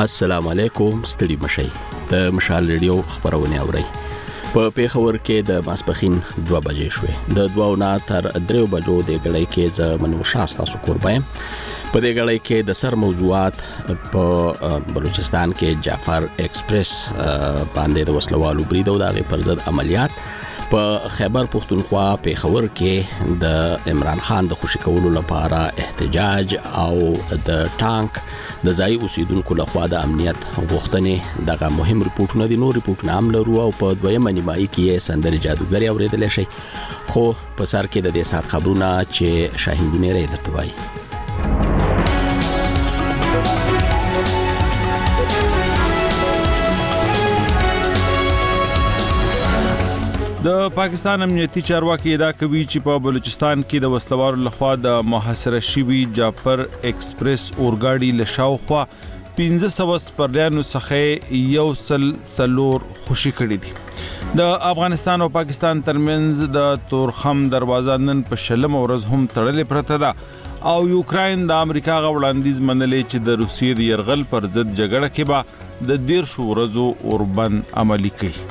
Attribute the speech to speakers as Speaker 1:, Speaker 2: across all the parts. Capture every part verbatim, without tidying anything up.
Speaker 1: السلام علیکم، ستړي مشئ. د مشال ریډیو خبرونه اورئ. په پیښور کې د ماسپخین دوه بجې شوې. د دوه نه تر درې بجو د غړې کې ز منو شاستا سو قربایم. په دې غړې کې د سر موضوعات په بلوچستان کې جعفر ایکسپریس باندې د وسلوالو بریدو دغه پر ضد عملیات، په خیبر پختونخوا پیښور کې د عمران خان د خوشی کولو لپاره احتجاج او د ټانک د ځای اوسیدونکو لخوا د امنیت غوښتنې دغه مهم ریپورتونه دي. نور ریپورتونه هم لرو او په دویمه نیمایي کې سندري جادوګری اوریدل شي. خو په سر کې د دې سات خبرونه چې شاهین ګنيري درته وایي.
Speaker 2: د پاکستان امنیتي چارواکي ادعا کوي چې په بلوچستان کې د وسلوالو لخوا د محاصره شوي جعفر ایکسپریس اورګاډي له شاوخوا پنځه سوه سپرلیانو څخه یو سل څلور خوشي کړي دي. د افغانستان او پاکستان ترمنځ د تورخم دروازه نن په شلم ورځ هم تړلې پرته ده او یوکراین د امریکا غوړاندیز منلې چې د روسیې د یرغل پر ضد جګړه کې به د دیرشو ورځو اوربند عملی کوي.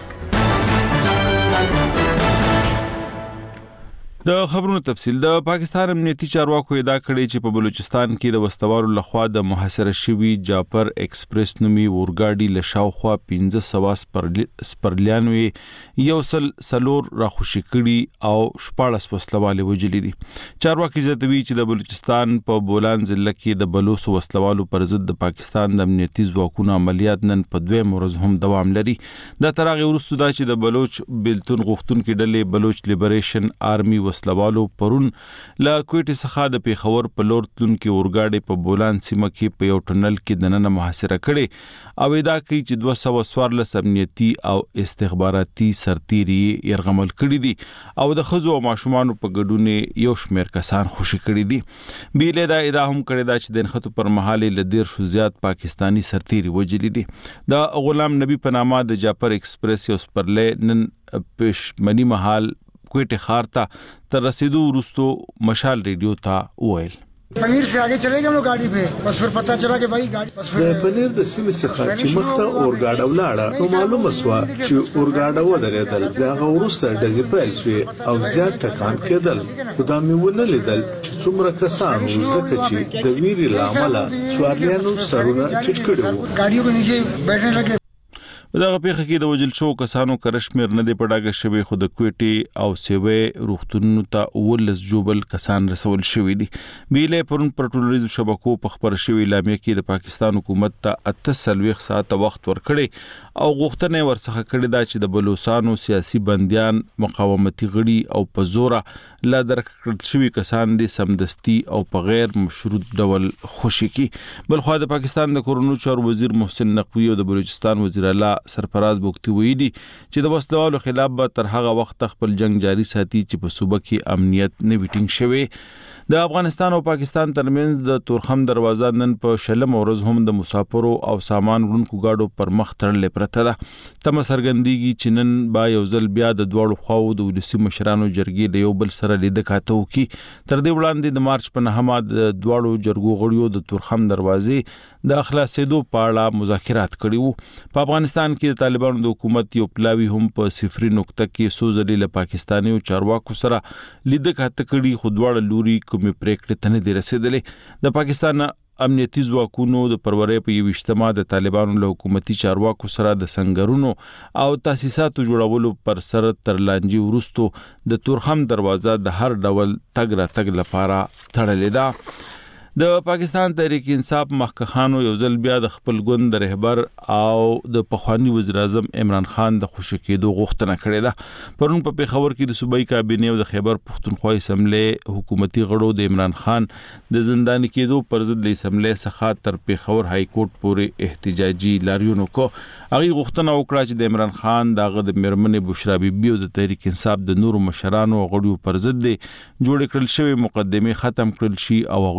Speaker 2: د خبرونو تفصیل. د پاکستان امنیتي چارواکو ادعا کړې چې په بلوچستان کې د وسلوالو لخوا د محاصره شوي جعفر ایکسپریس نومي اورګاډي له شاوخوا پنځه سوه سپرلیانو یو سل څلور راخوشي کړي او شپاړس وسلوال وژلي دي. چارواکي زیاتوي چې د بلوچستان په بولان ضلع کې د بلوچ وسلوالو پر ضد د پاکستان د امنیتي ځواکونو عملیات نن په دویم ورځ هم دوام لري. دا تر هغه وروسته دا چې د بلوچ بیلتون غوښتونکو ډلې بلوچ لیبریشن آرمي وسلوالو پرون له کوټې څخه د پیښور په لور تلونکي اورګاډي په بولان سیمه کې په یو ټنل کې دننه محاصره کړي او ادعا کوي چې دوه سوه څوارلس امنیتي او استخباراتي سرتیري یرغمل کړي دي او د ښځو او ماشومانو په ګډون یو شمېر کسان خوشي کړي دي. بیله دا ادعا هم کړې ده چې د نښتو پر مهال له دیرشو زیات پاکستانی سرتیري وژلي دي. د غلام نبی په نامه د جعفر ایکسپریس یو سپرلی نن پښمنی مهال کوټه خار ته تر رسیدو وروستو مشال ریډیو ته وویل.
Speaker 3: پنیر سے آگے چلے گئے ہم لوگ گاڑی پہ، بس پھر پتہ چلا کہ بھائی گاڑی بس
Speaker 4: د پنیر د سیمې څخه چې مخته اورګاډه ولاړه نو معلومه شوه چې اورګاډه ودرېدل. د هغه وروسته ډزې پیل شوې او زیات ټکان کېدل. خو دا مې ونه لیدل چې څومره کسان وو ځکه چې د ویرې له امله سواریانو سرونه ټیټ کړي وو.
Speaker 3: گاڑیوں کے نیچے بیٹھنے لگے.
Speaker 2: په دغه پیښه کې د وژل شوو کسانو کرشمیر نه دی په ډاګه شوی، خو د کوټې او سیوې روغتونونو ته اوولس جوبل کسان رسول شوي دي. بیله پرون پر ټولنیزو شبکو په خبر شوی اعلامیه کې د پاکستان حکومت ته اته څلوېښت ساعته وخت ورکړی او غوښتنه ورڅخه کړې ده چې د بلوچستانو سیاسي بندیان، مقاومتي غړي او په زوره لا درکړل شوي کسان دي سمدستي او په غیر مشروط ډول خوشي کی. بلخو د پاکستان د کورونو چارو وزیر محسن نقوی او د بلوچستان وزیر اعلی سرفراز بوکتی ویلي چې د وسلوالو خلاف به تر هغه وخت خپل جنگ جاری ساتي چې په صوبه کې امنیت نه ویټینګ شوی. د افغانستان او پاکستان ترمنځ د تورخم دروازه نن په شلم ورځ هم د مسافرو او سامان وړونکو گاډو پر مخ تړلې پرته ده. تمه څرګندېږي چې نن با یو ځل بیا د دواړو خواو د ولسي مشرانو جرګې د یو بل سره لیده کاته وکړي. تر دې وړاندې د مارچ په نهمه د دواړو جرګو غړیو د تورخم دروازې د خلاصېدو په اړه مذاکرات کړي وو. په افغانستان کې د طالبانو د حکومت یو پلاوی هم په صفري نقطه کې څو ځلې له پاکستاني او چارواکو سره لیده کاته کړي، خو دواړه لوري کومې پریکړې ته نه دي رسېدلې. د پاکستان امنیتي ځواکونو د پرورې په یو اجتماع د طالبانو له حکومتي چارواکو سره د سنگرونو او تاسیساتو جوړولو پر سر تر لانجې وروستو د تورخم دروازه د هر ډول تګ را تګ لپاره تړلې ده. د پاکستان تحریک انصاف مخکخانو یو ځل بیا د خپل ګوند د رهبر او د پخوانی وزیر اعظم عمران خان د خوشی کېدو غوښتنه کړې ده. پرون په پیښور کې د صوبایي کابینې او د خیبر پختونخوا اسمبلی حکومتي غړو د عمران خان د زنداني کېدو پر ضد د اسمبلی څخه تر پیښور های کورټ پورې احتجاجي لاریون وکړ. هغه غوښتنه وکړه چې د عمران خان دغه د میرمنې بشرا بیبي او د تحریک انصاف د نورو مشرانو غړو پر ضد جوړ کړل شوی مقدمه ختم کړل شي او هغه د خوشی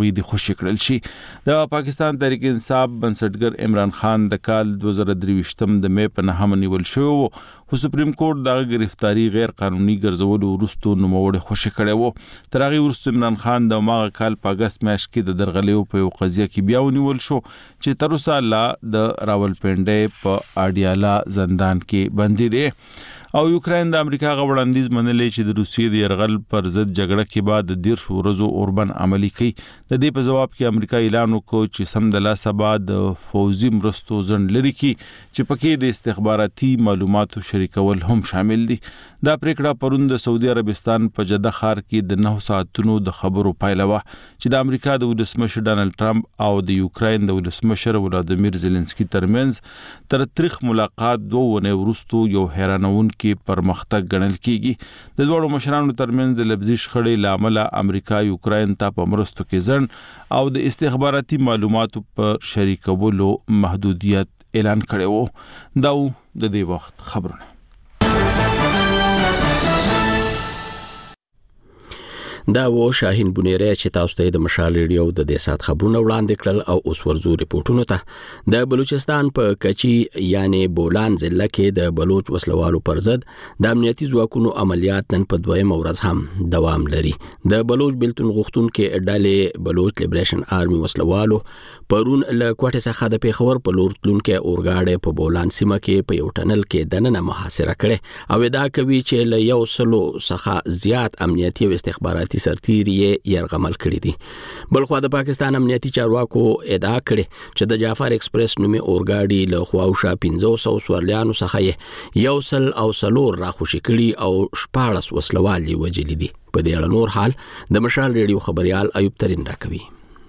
Speaker 2: خوشی کړل شي. د پاکستان تحریک انصاف بنسټګر عمران خان د کال دوه زره درویشتم د مې په نهمه نیول شوی و، خو سپریم کورټ د گرفتاری غیر قانوني ګرځولو وروسته نوموړی خوشی کړی و. تر هغې وروسته عمران خان د هماغه کال په اګست میاشت کې د درغلیو په یو قضیه کې بیا ونیول شو چې تر اوسه لا د راولپنډۍ په اډیالا زندان کې بندي دی. او یوکرين د امریکا غوړاندیز منلې چې د روسیې د يرغل پر ضد جګړه کې بعد د ډیر شورزو اوربن عملی کوي. د دې په جواب کې امریکا اعلان وکړ چې سم د لاسه بعد فوزي مرستو ځند لري کی چې پکې د استخباراتي معلوماتو شریکول هم شامل دي. دا پریکړه پرون د سعودي عربستان په جده ښار کې د نه ساعتونو د خبرو پایله و چې د امریکا د ولسمشر ډانلډ ټرمپ او د یوکرين د ولسمشر ولادیمیر زيلنسکي ترمنځ تر تاریخ ملاقات دوه ونې وروسته یو حیرانون کې پرمختګ ګڼل کیږي. د دوه مشرانو ترمنځ د لفظي شخړې لامل امریکا یوکرين ته په مرستو کې ځند او د استخباراتي معلوماتو پر شریکولو محدودیت اعلان کړی و. دا د دې وخت خبرونه.
Speaker 1: دا و شاهین بنيري چې تاسو ته د مشال ریډیو د دې سات خبرونه وړاندې کړل او اوس ورزو ریپورتونو ته. د بلوچستان په کچي یعنی بولان ضلع کې د بلوچ وسلوالو پر ضد د امنیتي ځواکونو عملیات نن په دویم ورځ هم دوام لري. د بلوچ بلتون غوښتونکو ډلې بلوچ لیبریشن آرمي وسلوالو پرون له کوټه څخه د پیښور په لور تلونکو اورګاډي په بولان سیمه کې په یو ټنل کې دننه محاصره کړې او دا کوي چې له یو سلو څخه زیات امنیتي او استخباراتي سرتیری یرغمل کړی دي. بلخو د پاکستان امنیتي چارواکو ادعا کړې چې د جعفر ایکسپریس نومي اورګاډي له خواوشا پنځه سوه سوارلیانو څخه یو سل او سلور راخوشي کړي او شپاړس وسلوال وژلي دي. په دې اړه نور حال د مشال ریډیو خبريال ایوب ترين راکوي.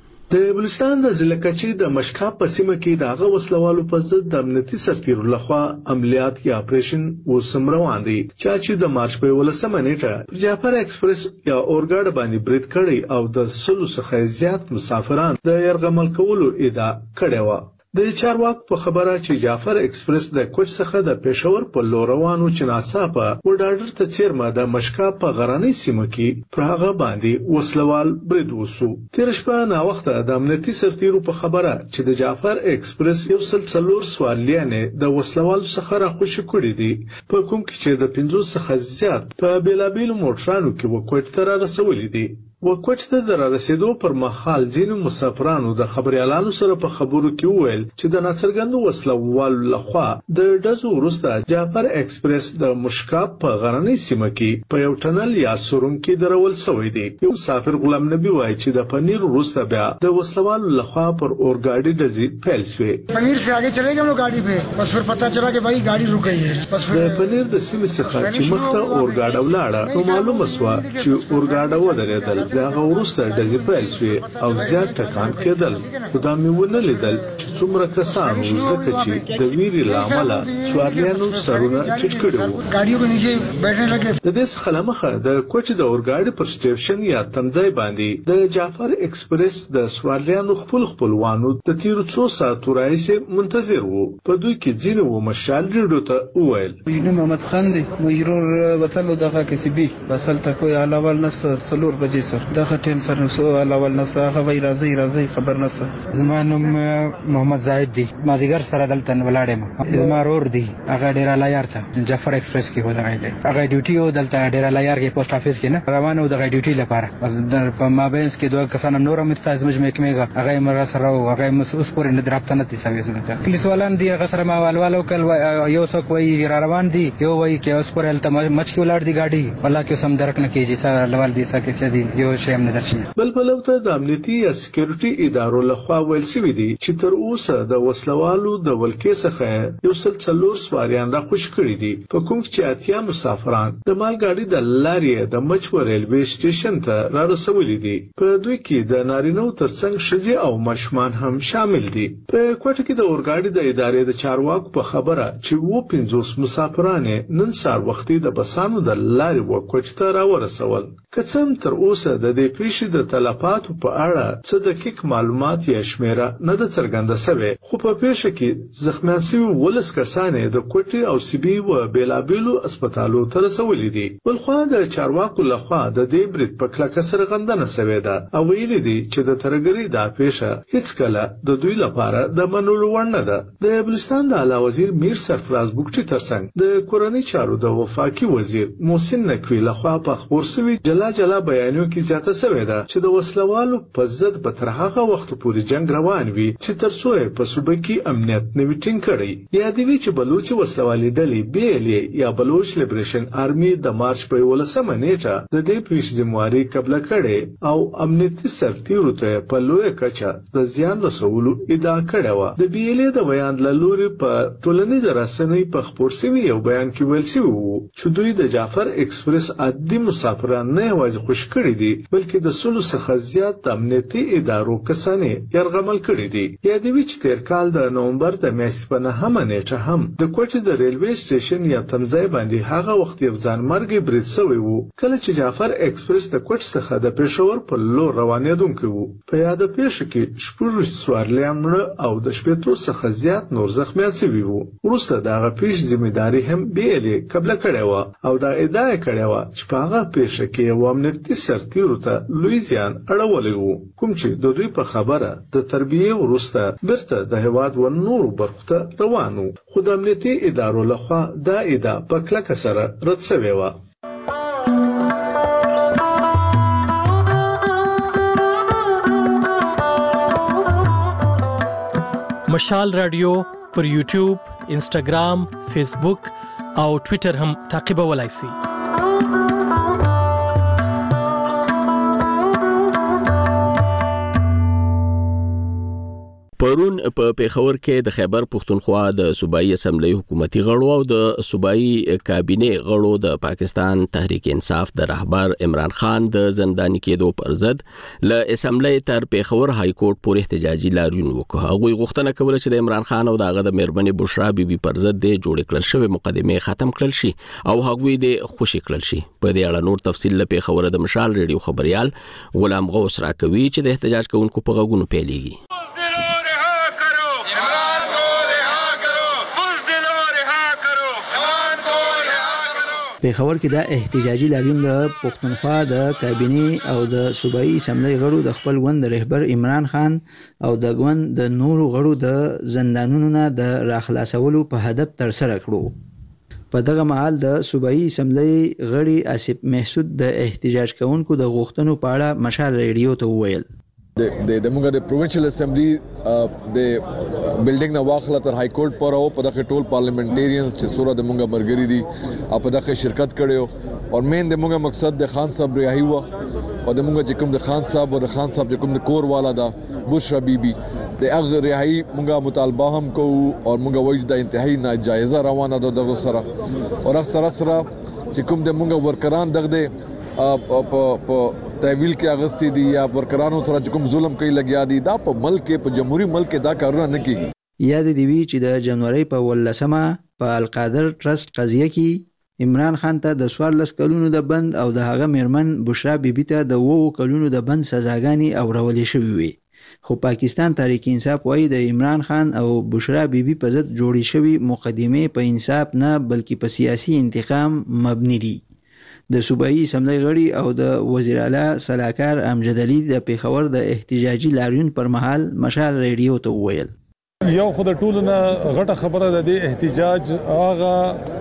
Speaker 4: د بلوچستان د ضلع کچي د مشکاپ په سیمه کې د هغه وسلوالو په ضد د امنیتي سرتیرو لخوا عملیات یا اپریشن وسم روان دي چې د مارچ په ولسمه نیټه جعفر ایکسپریس یا اورګاډ باندې برید کړی او د سلو څخه زیات مسافران د يرغمل کولو ادعا کړې و. د چارواک په خبره چې جعفر ایکسپریس د کوچ څخه د پېښور په لور روانو چې ناڅاپه وډاډر ته چیرمه د مشکاپ په غرنۍ سیمه کې پر هغه باندې وسلوال برید وسو. تیر شپه نا وخت د امنیتي سرتیرو په خبره چې د جعفر ایکسپریس یو سل څلور سوالیانې د وسلوال څخه راخوشي کړي دي په کوم کې چې د پنځوس څخه زیات په بیلابیل موټرانو کې وکوټ تر رسولې دي. وکوټ ته در رسیدو پر مهال ځینو مسافرانو د خبريالانو سره په خبرو کې وویل چې د ناڅرګندو وسلوالو لخوا د ډزو وروسته جعفر ایکسپریس د مشکاپ په غرنۍ سیمه کې په یو ټنل یا سورون کې درول شوی دی. یو مسافر غلام نبی وایي چې د پنیر وروسته بیا د وسلوالو لخوا پر اورګاډي ډزې پیل شوې.
Speaker 3: پنیر سے आगे चले गए हम लोग गाड़ी पे, बस फिर पता चला कि भाई गाड़ी रुक गई है. बस
Speaker 4: د پنیر د سیمې څخه چې مخته اورګاډ ولاړه نو معلومه شوه چې اورګاډ ودرېدل. دا غوړسته د زیپل شوی او زیات ټکان کېدل. خدا مې ونه لیدل چې څومره کسانو ځکه چې د ویري لامل سواریانو سرونه چټ کړو.
Speaker 3: गाड़ियों के नीचे बैठने लगे.
Speaker 4: د دې څخه مخه د کوچ د اورګاډي پر سټیشن یا تمځای باندې د جعفر ایکسپریس د سواریانو خپل خپلوانو د تیر څو ساعتو راځي منتظر وو. په دوی کې ځینې و مشال ریډو ته وویل
Speaker 5: مجنون محمد خان دی مجرور وطن دغه کسبي بسل ته کوی علاوه نصر څلور بجې سر دغه ټیم سره سو علاوه نصر هغه وی راځي راځي خبر نصر.
Speaker 6: زمانم محمد زاهد دی ما دیګر سره دلته ولاړم. زما رور دی هغه ډیر لایار ته جعفر ایکسپریس کې ولغی هغه ډیوټي او دلته ډیر لایار کې پوسټ افیس کې نه روانه د ډیوټي لپاره. بس در په مابینس کې دوه کسان نور مستاز مجمع کېږي هغه مر سره او هغه مسوس پورې نه درابطه نه تسوي زونه پولیس ولان دی هغه سره ما والوالو کل یو څوک وی روان دی یو وی کې اوس پورې الته مچ کې ولار دی گاډي والله کې سم درک نه کیږي سره لوال دي سکه چې دی یو شی هم نه درشي.
Speaker 4: بل بل ته د امنیتي یا سکیورټي ادارو لخوا ویل شوی دی چې تر اوسه د وسلوالو د ولکې څخه یو سل څلور سواریان را خوش کړي دي په کوم چې اتیا مسافران د مالګاډي د لارې د مچور ریلوي سټیشن ته را رسولي دي. په دوی کې د نارینو ترڅنګ ښځې او ماشومان هم شامل دي. په کوټه کې د اورګاډي د ادارې د چارواکو په خبره چې و پنځوس مسافران نن سار وختي د بسانو د لارې وکوټ ته را ورسول. کڅم تر اوسه وروسته د دې پیښې د تلفاتو په اړه څه دقیق معلومات یا شمیره نه ده څرګنده شوې، خو په پیښه کې زخمیان شوي ولس کسان د کوټې او سیبي و بیلابیلو هسپتالو ته رسولي دي. بلخوا د چارواکو لخوا د دې برید په کلکه سرغندنه شوې ده او ویلي دي چې د ترګري دا پیښه هیڅ کله د دوی لپاره د منلو وړ نه ده. د بلوچستان د اعلی وزیر میر سرفراز بوکچي ترڅنګ د کورنۍ چارو د وفاقي وزیر محسن نقوی لخوا په خبر شوي جلا جلا بیانیو کې زیاته شوې ده چې د وسلوالو په ضد به تر هغه وخت پورې جنگ روان وي چې تر څو په صوبه کې امنیت نه وي ټینګ کړي. یادوي چې بلوچ وسلوالي ډلې بي ال اي یا بلوچ لیبریشن آرمي د مارچ په ولسمه نیټه د دې پیښې ذمہواری قبل کړي او امنیتي سرتیرو ته په لوی کچه د زیان رسولو ادعا کړې و. د بي ال اي د بیان لوري په ټولنیز رسنۍ په خبر شوی یو بیان کې ویل شوی وو چې دوی د جعفر ایکسپریس عادي مسافران نه یوازې خوش کړي دي بلکې د سلو څخه زیات امنیتي ادارو کسانې یرغمل کړي دي. یادوي چې تیر کال د نومبر د میاشتې په نهمه نیټه هم د کوټې د ریلوی سټیشن یا تمځای باندې هغه وخت یو ځانمرګي برید شوی وو کله چې جعفر ایکسپریس د کوټ څخه د پېښور په لور روانېدونکی وو. په یاد پیښه کې شپږ سوارلیان مړه او د شپېتو څخه زیات نور زخمیان شوي وو. وروسته د هغه پیښې ذمہداري هم بي ال اي قبل کړې و او دا ادعا کړې و چې په هغه پیښه کې یو امنیتي سرتیرو ته لوی زیان اړولی وو کوم چې د دوی په خبره د تربیې وروسته بیرته د هیواد و نورو برخو ته روان وو، خو د امنیتي ادارو لخوا دا ادعا په کلکه سره رد شوې وه.
Speaker 7: مشال رادیو پر یوټیوب، انسټاګرام، فیسبوک او ټوئیټر هم تعقیبولای شئ.
Speaker 1: پرون په پیښور کې د خیبر پښتونخوا د صوبایي اسمبلی حکومتي غړو او د صوبایي کابینې غړو د پاکستان تحریک انصاف د رهبر عمران خان د زنداني کېدو پر ضد له اسمبلی تر پیښور های کورټ پورې احتجاجي لاریون وکړ. هغوی غوښتنه کوله چې د عمران خان او دغه د مېرمنې بشرا بیبي پر ضد د جوړ کړل شوی مقدمه ختم کړل شي او هغوی د خوشي کړل شي. په دې اړه نور تفصیل له پیښور د مشال ریډیو خبريال غلام غوث راکوي چې د احتجاج کوونکو په غوږونو پیلېږي.
Speaker 8: پیښور کې دا احتجاجي لاریون د پښتونخوا د کابینې او د صوبایي اسمبلی غړو د خپل ګوند رهبر عمران خان او د ګوند د نورو غړو د زندانونو نه د راخلاصولو په هدف تر سره کړو. په دغه مهال د صوبایي اسمبلی غړي آصف محسود د احتجاج کوونکو د غوښتنو په اړه مشال ریډیو ته وویل.
Speaker 9: د د موږ د پروینشل اسمبلی د بلډینګ نه واخله تر های کورټ پر او په دغه ټول پارلیمنټریانز چې سوره د موږ مرګري دي او په دغه شرکت کړو او مین د موږ مقصد د خان صاحب ریاهي و او د موږ چې کوم د خان صاحب او د خان صاحب چې کوم د کور والا دا بشرا بیبي د هغه ریاهي موږ مطالبه هم کوو او موږ وایو د انتهایی ناجایزه روانه ده دغه سره او هغه سره سره چې کوم د موږ ورکران دغه په تحویل کې اغستی دي یا ورکرانو سره کوم ظلم کوي لګیا دي دا په ملک په جمهوریت ملک دا کارونه نه کیږي.
Speaker 8: یاد دی وی چې د جنوري په ولسمه په القادر ټرست قضیه کې عمران خان ته د څوارلس کلونو د بند او د هغه میرمن بشرا بیبي ته د اوو کلونو د بند سزاګانې اورولې شوې وي. خو پاکستان تحریک انصاف وايي د عمران خان او بشرا بیبي په ضد جوړې شوی مقدمه په انصاف نه بلکې په سیاسي انتقام مبني دي. د صوبایي اسمبلی غړي او د وزیر اعلی صلاحکار امجد علي د پیښور د احتجاجي لاریون پر مهال مشال ریډیو ته وویل.
Speaker 10: یو خو د ټولو نه غټه خبره ده د احتجاج هغه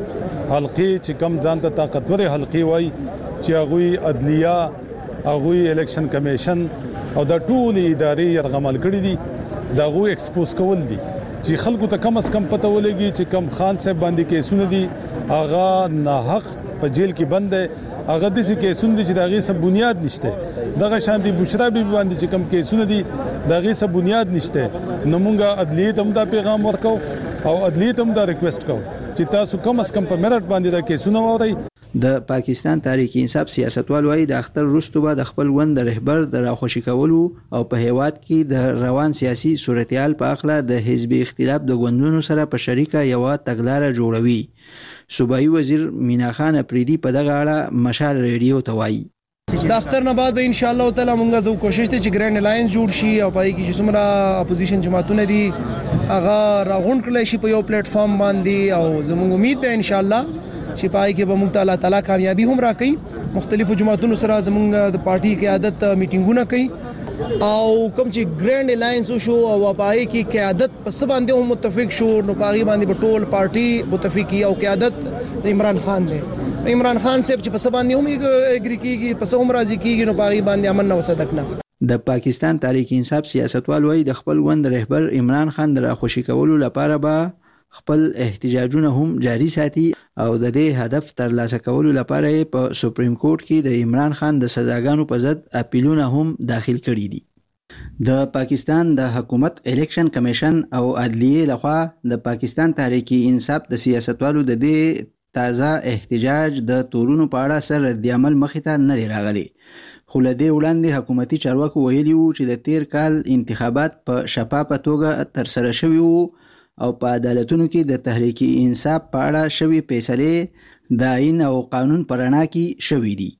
Speaker 10: حلقې چې کم ځان ته طاقتور حلقې وای چې هغه عدلیه هغه الیکشن کمیشن او د ټول ادارې یرغمل کړي دي دا غو ایکسپوز کول دي چې خلکو ته کم از کم پته ولګي چې کم خان صاحب باندې کیسونه دي هغه نه حق په جیل کې بند دی هغه د څه کیسونه دي چې دغه څه بنیاد نشته دغه شان دي بشرا بي باندې چې کم کیسونه دي دغه څه بنیاد نشته نو مونږه عدلیه ته دا پیغام ورکو او عدلیه ته دا ریکوست کوو چې تاسو کم از کم په میرټ باندې دا کیسونه ووري.
Speaker 8: د پاکستان تحریک انصاف سیاستوال وايي د اختر وروسته به د خپل وند رهبر د راخوشي کولو او په هیواد کې د روان سیاسي صورتحال په اخله د حزبي اختلاف د ګوندونو سره په شریکه یو تګلارې جوړوي. صوبایي وزیر مینا خان اپریدي په دغه اړه مشال ریډیو ته وایي.
Speaker 11: د اختر نه بعد به ان شاء الله تعالی مونږ زو کوشش ته چې ګرینډ الاینس جوړ شي او پای کې چې څومره اپوزیشن جماعتونه دي هغه راغونډ کړل شي په یو پلیټ فارم باندې او زموږ امید ده ان شاء الله چې پای کې به مونږ تعالی تعالی کامیابی هم راکړي. مختلفو جماعتونو سره زموږ د پارټي قیادت میټینګونه کوي او کوم چې ګرینډ الاینس شو او پای کې قیادت په څه باندې هم متفق شو نو پای باندې په ټول پارټي متفقي او قیادت د عمران خان دی. عمران خان صاحب چې په څه باندې هم اګری کیږي په څه هم راضي کیږي نو پای باندې امن نو صدق نه.
Speaker 8: د پاکستان تحریک انصاف سیاستوال وایي د خپل وند رهبر عمران خان د راخوشي کولو لپاره به خپل احتجاجونه هم جاری ساتي او د دې هدف ترلاسه کولو لپاره په سپریم کورټ کې د عمران خان د سزاګانو په ضد اپیلونه هم داخل کړي دي. د پاکستان د حکومت الیکشن کمیشن او عدلیه لخوا د پاکستان تحریک انصاف د سیاستوالو د دې تازه احتجاج د تورونو په اړه سر رد عمل مخې ته نه دی راغلی. خو له دې وړاندې حکومتي چارواکو ویلي وو چې د تیر کال انتخابات په شفافه توګه ترسره شوي وو او په عدالتونو کې د تحریک انصاف په اړه شوي فیصلې د آئین او قانون په رڼا کې شوي دي.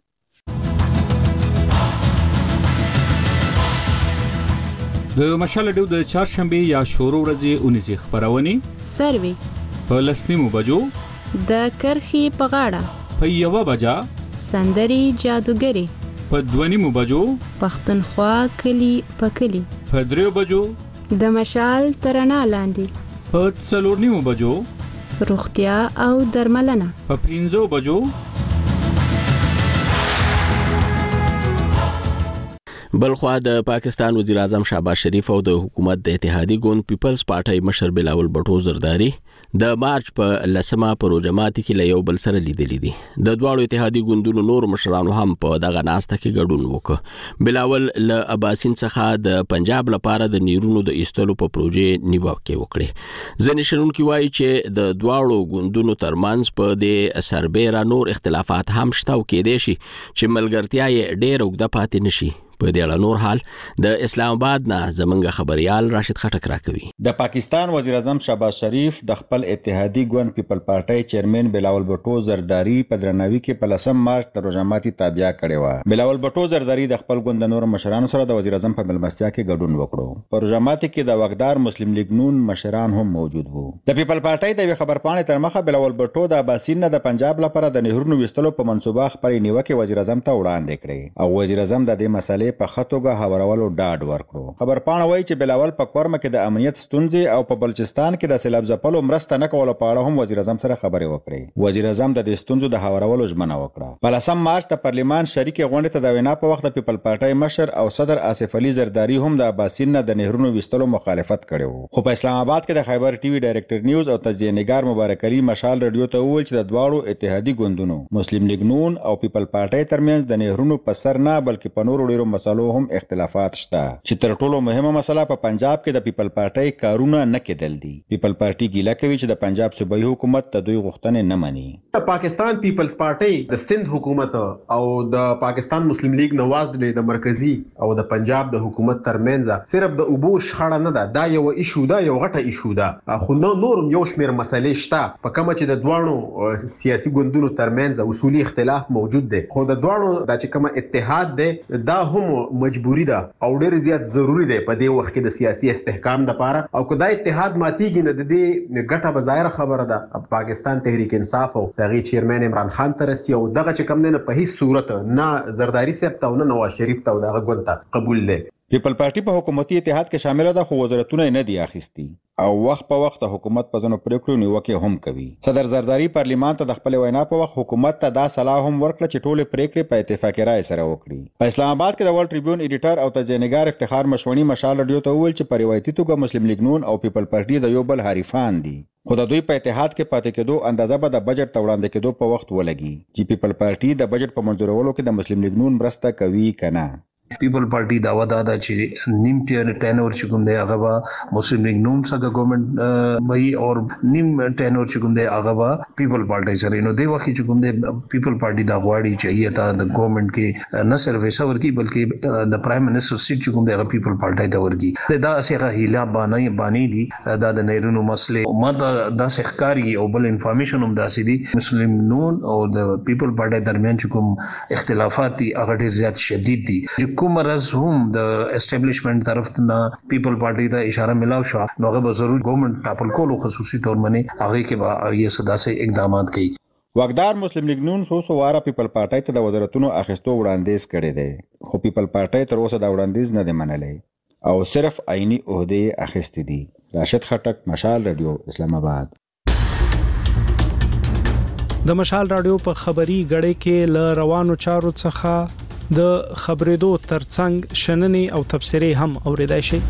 Speaker 12: د مشال ډیو د چهارشنبه یا شورو ورځې اونیزي خبرونه
Speaker 13: سروي
Speaker 12: په لسنیمو بجو
Speaker 13: د کرخي په غاړه
Speaker 12: په یو بجا
Speaker 13: سندري جادوګری
Speaker 12: په دونیمو بجو
Speaker 13: پښتونخوا کلی په کلی
Speaker 12: په دریو بجو
Speaker 13: د مشال ترنا لاندې
Speaker 12: په څلورنیمو بجو
Speaker 13: روغتیا او درملنه
Speaker 12: په پنځو بجو
Speaker 1: بلخوا د پاکستان وزیر اعظم شهباز شریف او د حکومت د اتحادی ګوند پیپلز پارټي مشر بلاول بټو زرداری د مارچ په لسمه پروژمات کې له یو بل سره لیدلې دي. د دواړو اتحادی ګوندونو نور مشرانو هم په دغه ناسته کې ګډون وکړ. بلاول له اباسین څخه د پنجاب لپاره د نیرونو د ایستلو په پروژې نیوکه وکړه. ځینې شنونکي وایي چې د دواړو ګوندونو ترمنځ په دې سربېره نور اختلافات هم شته او کېدای شي چې ملګرتیا یې ډېر اوږده پاتې نشي. په دې اړه نور حال د اسلام آباد نه زمونږ خبريال راشد خټک راکوي.
Speaker 14: د پاکستان وزیر اعظم شهباز شریف د خپل اتحادی ګوند پیپل پارټي چیرمن بلاول بټو زرداری په درناوي کې په لسم مارچ د روزماتي تابعیا کړې و. بلاول بټو زرداری د خپل ګوند نور مشرانو سره د وزیر اعظم په ملمستیا کې ګډون وکړو. په روزماتي کې د وقدار مسلم لیگ نون مشران هم موجود وو. د پیپل پارټي د خبرپاڼې تر مخه بلاول بټو د اباسین نه د پنجاب لپاره د نهرونو وستلو په منصوبه خبرې نیوکه وزیر اعظم ته وړاندې کړې او وزیر اعظم د دې مسلې په خطوګه خبرولو ډاډ ورکړو. خبرپاڼه وایي چې بلاول په کورمه کې د امنیت ستونزې او په بلوچستان کې د سیلاب ځپلو مرسته نه کولو په اړه هم وزیر اعظم سره خبرې وکړې. وزیر اعظم د دې ستونزو د خبرولو ژمنه وکړه. په لسم مارچ د پارلیمان شریک غونډې ته د وینا په وخت د پیپل پارټي مشر او صدر آصف علي زرداری هم د اباسین نه د نهرونو وستلو مخالفت کړو. خو په اسلام آباد کې د خیبر ټي وي ډایریکټر نیوز او تجزیه نگار مبارک علي مشال رادیو ته وویل چې د دواړو اتحادی ګوندونو مسلم لیگ نون او پیپل پارټي ترمنځ د نهرونو په سر نه بلکې په نورو ډیرو مسلو هم اختلافات شته چې تر ټولو مهمه مسله په پنجاب کې د پیپل پارټي کارونه نه کېدل دي. پیپل پارټي ګیله کوي چې د پنجاب صوبایي حکومت د دوی غوښتنې نه مني.
Speaker 15: د پاکستان پیپلز پارټي د سند حکومت او د پاکستان مسلم لیگ نواز د مرکزی او د پنجاب د حکومت ترمنځ صرف د اوبو شخړه نه ده، دا یو ایشو ده، یو غټه ایشو ده. خو نو نورم یو شمیر مسلې شته په کومه چې د دوانو سیاسي ګوندونو ترمنځ اصولي اختلاف موجود دی. خو د دوانو د چې کومه اتحاد دی دا هم مجبوری ده او ډېر زیات ضروری دی په دې وخت کې د سیاسي استحکام لپاره. او کدا اتحاد ماتیږي نه د دې ګټه بظاهر خبره ده پاکستان تحریک انصاف او دغه چیرمن عمران خان ترسي او دغه چې کم نه په هیڅ صورت نه زرداری صاحب ته او نه نواز شریف ته دغه ګوند ته قبول دی.
Speaker 14: پیپل پارټي په حکومتي اتحاد کې شامل ده خو وزارتونه نه دي اخیستي او وخت په وخت حکومت په ځنو پریکړو نیوکه هم کوي. صدر زرداری پارلیمان ته د خپل وینا په وخت حکومت ته دا صلاح هم ورکړه چې ټول پریکړې په اتفاقی رائے سره وکړي. په اسلام آباد کې د ورلد ټریبیون ایډیټر او تجزیه نگار افتخار مشونی مشال رادیو ته وویل چې په روایتي توګه مسلم لیگ نون او پیپل پارټي د یو بل حریفان دي خو د دوی په اتحاد کې پاتې کېدو اندازه به د بجټ ته وړاندې کېدو په وخت ولګي چې پیپل پارټي د بجټ په منظورولو کې د مسلم لیگ نون مرسته کوي کنه.
Speaker 16: پیپل پارټي دا ودا دا چې نیم ټینور چې کوم دی هغه مسلم لیگ نوم څنګه ګورنمنت وي او نیم ټینور چې کوم دی هغه پیپل پارټي سره نو دی وخت چې کوم دی پیپل پارټي دا غواړي چې یې تا د ګورنمنت کې نه صرف ایسور کی بلکې د پرایم منسٹر سیټ چې کوم دی هغه پیپل پارټي دا ورګي دا څنګه هیله باندې باندې دي دا د نیرونو مسله ما دا د سحکاری او بل انفارمیشن هم داسې دي مسلم نون او د پیپل پارټي درمیان چې کوم اختلافات دي هغه ډیر زیات شدید دي چې کوم راز هم د اسټابلیشمنت طرف نه پیپل پارټي ته اشاره ملاو شو نو هغه به ضرور ګورنمنت ټاپل کولو خصوصي تور باندې هغه کې به یې صدا سه اقدامات کوي.
Speaker 14: واقدار مسلم لیگ نون سو سو واره پیپل پارټي ته د وزارتونو اخیستو وړاندیز کړی دی خو پیپل پارټي تر اوسه دا وړاندیز نه دی منلی او صرف عیني عہده اخیستې دي. راشد خټک، مشال رادیو، اسلام آباد.
Speaker 17: د مشال رادیو په خبري غړې کې ل روانو چارو څخه د خبرېدو ترڅنګ شننې او تبصرې هم اوریدای شي.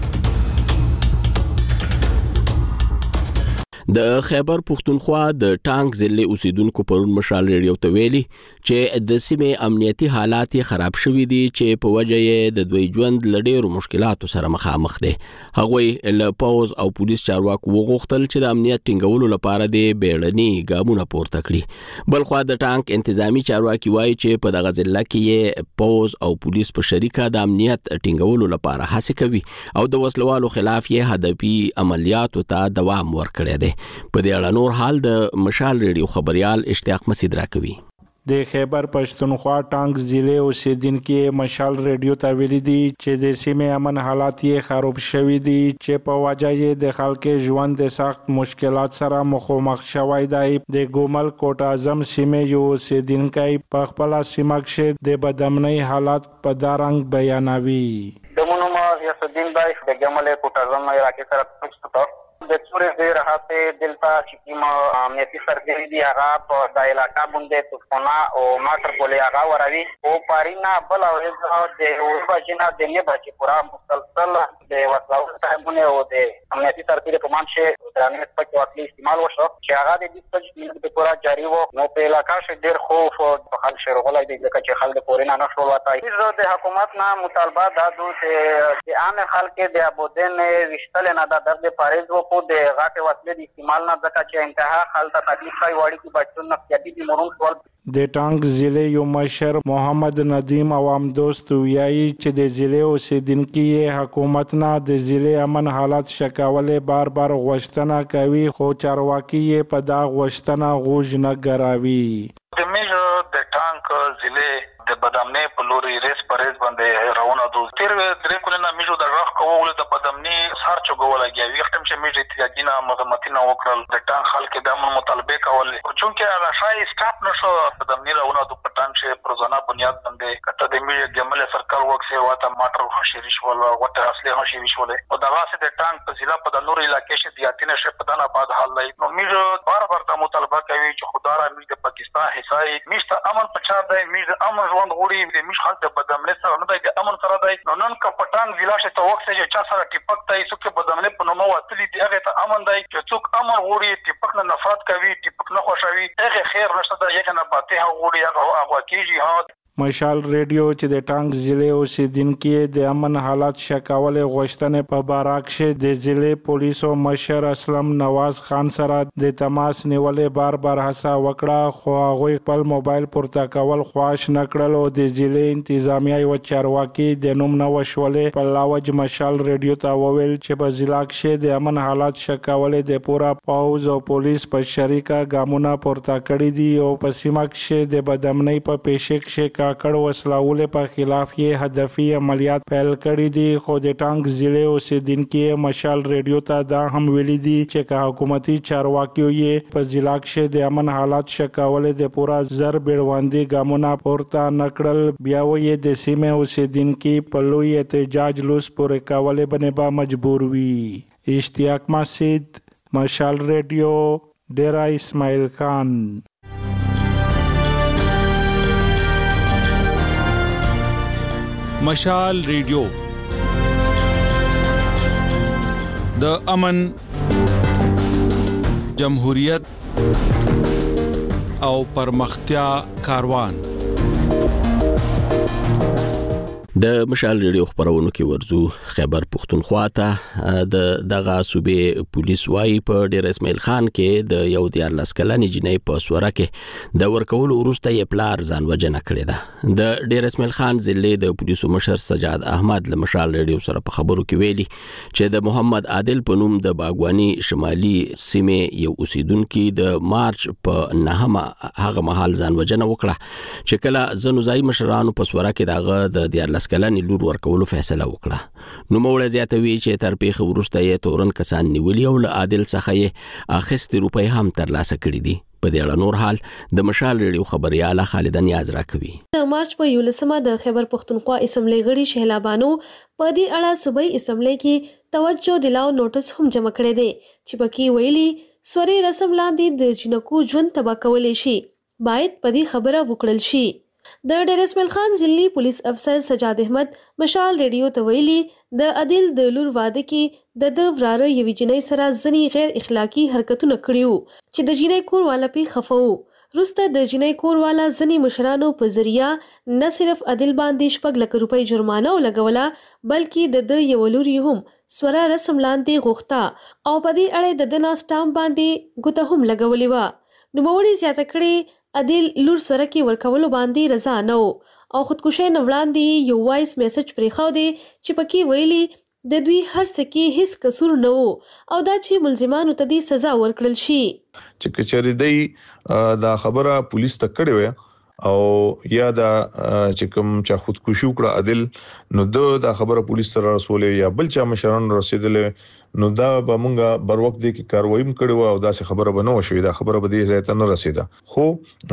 Speaker 1: د خیبر پختونخوا د ټانک ضلع اوسیدونکو پرون مشال ریډیو ته ویلي چې د سیمې امنیتي حالات خراب شوي دي چې په وجه یې د دوی ژوند له ډېرو مشکلاتو سره مخامخ دي. هغوی له پوز او پولیس چارواکو وغوښتل چې د امنیت ټینګولو لپاره د بیړني ګامونه پورته کړي. بلخوا د ټانک انتظامی چارواکي وایي چې په دغه ضلع کې پوز او پولیس په شریکه د امنیت ټینګولو لپاره هڅې کوي او د وسلوالو خلاف یې هدفي عملیاتو ته دوام ورکړی دی. په دې اړه نور حال د مشال ریډیو خبريال اشتیاق مسعود راکوي.
Speaker 17: د خیبر پښتونخوا ټانک ضلع اوسیدونکو مشال ریډیو ته ویلي دي چې د سیمې امن حالات یې خراب شوي دي چې په وجه یې د خلکو ژوند د سخت مشکلات سره مخامخ شوی دی. د ګومل کوټ اعظم سیمې یو اوسیدونکو په خپل سیمه کې د بدامنۍ حالات په دارنګ بیانوي.
Speaker 18: دمنو ما یاسدین بای د ګومل کوټ اعظم علاقې سره پښتو د څورې د راحت دلته چې کوم امنیتي سرګری دی هغه په د علاقې باندې طوفانه او ماټر بولې هغه وروي او پارینا بل او د اورباجینا د نه بچي پورا مسلسل د وسلو صاحبونه او د امنیتي سرګری په مانشه د امنیت په وکیل استعمال وشو چې هغه د دې په د پورا جاری وو نو په علاقې شه ډیر خوف او خل شرغلای دی چې خلک پورینه نه شول واتای د حکومت نه مطالبه دادو چې عام خلک د ابودن وشتل نه د درد پاریز وو د غاټه وسلې د استعمال نه ځکه چې انتها حالت تکلیف کوي وړي کې بچو نه کېدی دي مرون سوال.
Speaker 17: د ټانک ضلع یو مشر محمد ندیم عوام دوست ویایي چې د ضلع اوسیدونکو حکومت نه د ضلع امن حالات شکاولې بار بار غوښتنه کوي خو چارواکي په دا غوښتنه غوږ نه ګراوي.
Speaker 19: د میجر د ټانک ضلع د بدامنۍ په لوري ریس پریز باندې روانه دو تیر درې کلونه میجو د راخ کوول د بدامنۍ سر چوغول کېږي وختم چې میجر اتحادینا مغمتینا وکړل د ټانک خلک د امن مطالبه کول چونکه هغه شای سټاپ نشو بدامنۍ روانه دو په ټانک شه پروزانا بنیاد باندې کته د میجر جمله سرکار وکسه واته ماټر خوشی شول وته اصلي خوشی شول او د واسه د ټانک په ضلع په د نور علاقې شه دیاتینه شه په دنا بعد حال لای نو میجر بار بار د مطالبه کوي چې خدای امیر د پاکستان حصای میشته امن پچا دی میجر امن ژوند غوړي د میش خلک د بدامنۍ سره نه دی د امن سره دی نو نن کا پټان ضلع شه ته وکسه چې چا سره ټیپک ته څوک بدامنۍ په نومو وتلی دی هغه ته امن دی چې څوک امن غوړي ټیپک نه نفرت کوي ټیپک نه خوشوي هغه خیر نشته دا یو نه باته غوړي هغه هغه کیږي ها.
Speaker 17: مشال ریډیو چې د ټانک ضلع اوسیدونکو د امن حالات شکاولې غوښتنې په باراک شه د ضلع پولیسو مشر اسلم نواز خان سره د تماس نیولې بار بار هڅه وکړه خو هغه خپل موبایل پورته کول خواش نکړل او د ضلع انتظامیه او چارواکي د نوم نو وشولې په لاوج مشال ریډیو ته وویل چې په ضلع کې د امن حالات شکاولې د پورا پاوز او پولیس په شریکه ګامونه پورته کړی دي او په سیمه کې د بدامنۍ په پیښه کې کاکړ وسلاول په خلاف یې هدفي عملیات پیل کړي دي خو د ټانک ضلع اوسیدونکو مشال ریډیو ته دا هم ویلي دي چې حکومتي چارواکي یې په ضلع کې د امن حالات شکاولې د پورا زر بیړوندې ګامونه پورته نکړل بیا یې د سیمه اوسیدونکو په لوی احتجاج لوس پورې کولې باندې با مجبور وي. اشتیاق مسعود، مشال ریډیو، ډیرا اسماعیل خان.
Speaker 2: مشال ریډیو د امن، جمهوریت او پرمختیا کاروان.
Speaker 1: د مشال ریډیو خبرونو کې ورزو خیبر پختونخوا ته د دغه صوبې پولیس وايي په ډیر اسماعیل خان کې د یو دیار لسکلنې جنې په سوره کې د ورکول وروسته یې پلار ځان وجنه کړې ده. د ډیر اسماعیل خان ضلع د پولیسو مشر سجاد احمد له مشال ریډیو سره په خبرو کې ویلي چې د محمد عادل په نوم د باغوانی شمالي سیمې یو اوسیدونکو د مارچ په نهمه هغه مهال ځان وجنه وکړه چې کله زنوزای مشرانو په سوره کې دغه د دیار لسکلنې لور ورکولو فیصله وکړه. نو موړ زیاتوي چې تر پیښه وروسته یې تورن کسان نیولي او له عادل څخه یې اخیستې روپۍ هم ترلاسه کړې دي. په دې اړه نور حال د مشال ریډیو خبرياله خالد نیاز راکوي.
Speaker 20: د مارچ په یولسمه د خیبر پختونخوا اسمبلی غړي شهلا بانو په دې اړه صوبایي اسمبلی کې توجه دلاو نوټس هم جمع کړی دی چې پکې ویلي سوري رسم لاندې د جنکو ژوند تبا کولې شي باید په دې خبره وکړل شي. د ډیر اسماعیل خان ضلعي پولیس افسر سجاد احمد مشال ریډیو ته ویلي د عادل د لور واده کې د د وراره یوې جنۍ سره ځنی غیر اخلاقی حرکتونه کړیو چې د جنۍ کور والا په خفو روسته د جنۍ کور والا ځنی مشرانو په ذریعہ نه صرف عادل باندې شپږ لک روپۍ جرمانه ولګوله بلکې د د یو لوري هم سوره رسم لاندې غوښتا او په دې اړه د دنا سټامپ باندې ګوته هم لګولې و. نو موري زیاته کړي عادل لور سره کې ورکولو باندې رضا نه او خودکشي نه وړاندې یو وایس میسج پرې خو دی چې پکې ویلي د دوی هر څه کې هیڅ قصور نه وو او دا چې ملزمانو ته دې سزا ورکړل شي.
Speaker 21: چې کچري دی دا خبره پولیس ته کړې و او یا دا چې کوم چا خودکشي وکړه عادل نو دا خبره پولیس سره رسولې یا بل چا مشران رسیدلې نو دا به مونږه بر وخت کې کاروایی کړو او دا څه خبره بنو شوې دا خبره به دې ځای ته نه رسیده. خو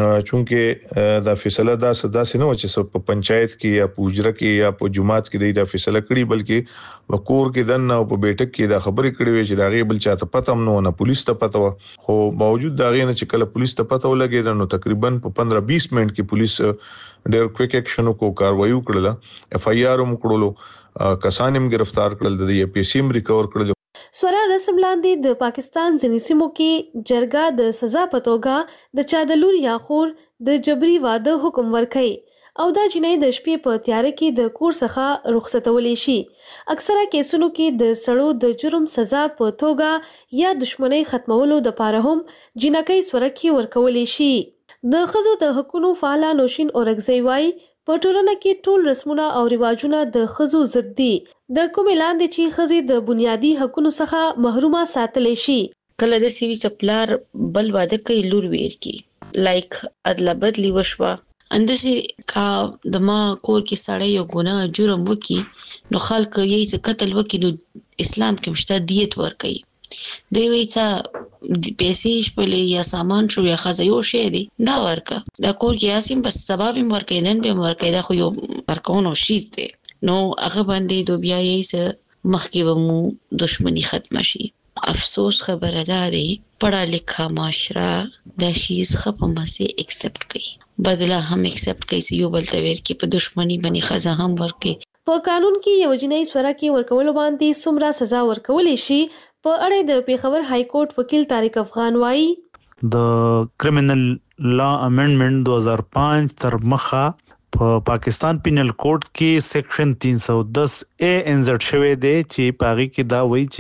Speaker 21: چونکه دا فیصله دا صدا سينو چې په پنچایت کې یا په وزارت کې یا په جماعت کې دا فیصله کړي بلکې وکور کې دنه او په بیٹک کې دا خبرې کړې وي چې دا غي بل چاته پته هم نه پولیس ته پته و. خو باوجود دا غي نه چې کله پولیس ته پته ولګي نو تقریبا په پندرہ بیس منټ کې پولیس ډېر کویک اکشن کو کاروایی وکړه. اف ای آر هم کړلو کسان هم گرفتار کړل د ای پی سی هم ریکور کړل.
Speaker 20: سوره رسم لاندې د پاکستان ځینې سیمو کې جرګه د سزا په توګه د چا د لور یا خور د جبري واده حکم ورکړي او دا جنۍ د شپې په تیاره کې د کور څخه رخصتولې شي. اکثره کیسونو کې د سړو د جرم سزا په توګه یا دښمنۍ ختمولو د پاره هم جنکۍ سوره کې ورکولې شي. د ښځو د حقوقو فعال نوشین اورګزی وايي په ټولنه کې ټول رسمونه او رواجونه د ښځو ضد دي د کوم اعلان دي چې ښځې د بنیادی حقوقو څخه محرومه ساتلې شي.
Speaker 22: کله د سیوی چپلار بل واده کوي لور ویر کی لایک ادله بدلی وشوه اندسي کا د ما کور کې سړی یو ګناه جرم وکي نو خلک یې څه قتل وکي نو اسلام کې مشته دیت ور کوي دی وی څه پیسې شپلې یا سامان شو یا خزایو شي دی دا ورکه دا کور کې یاسین بس سبب ورکې نن به ورکې دا خو یو ورکونو شیز دی نو هغه باندې دو بیا یې څه مخکې ومو دښمنی ختم شي. افسوس خبره ده دی پڑھا لکھا معاشره دا شیز خپمه سي ایکسپټ کوي بدله هم ایکسپټ کوي یو بل تویر کې په دښمنی باندې خزا هم ورکې.
Speaker 20: په قانون کې یو جنۍ سوره کې ورکول باندې څومره سزا ورکولې شي په اړه د پیښور های کورټ وکیل طارق افغان وايي
Speaker 23: د کرمینل لا امندمنت دو هزار پانچ تر مخه په پاکستان پینل کوډ کې سیکشن تین سو دس اے انزرټ شوی دی چې پاغي کې دا وایي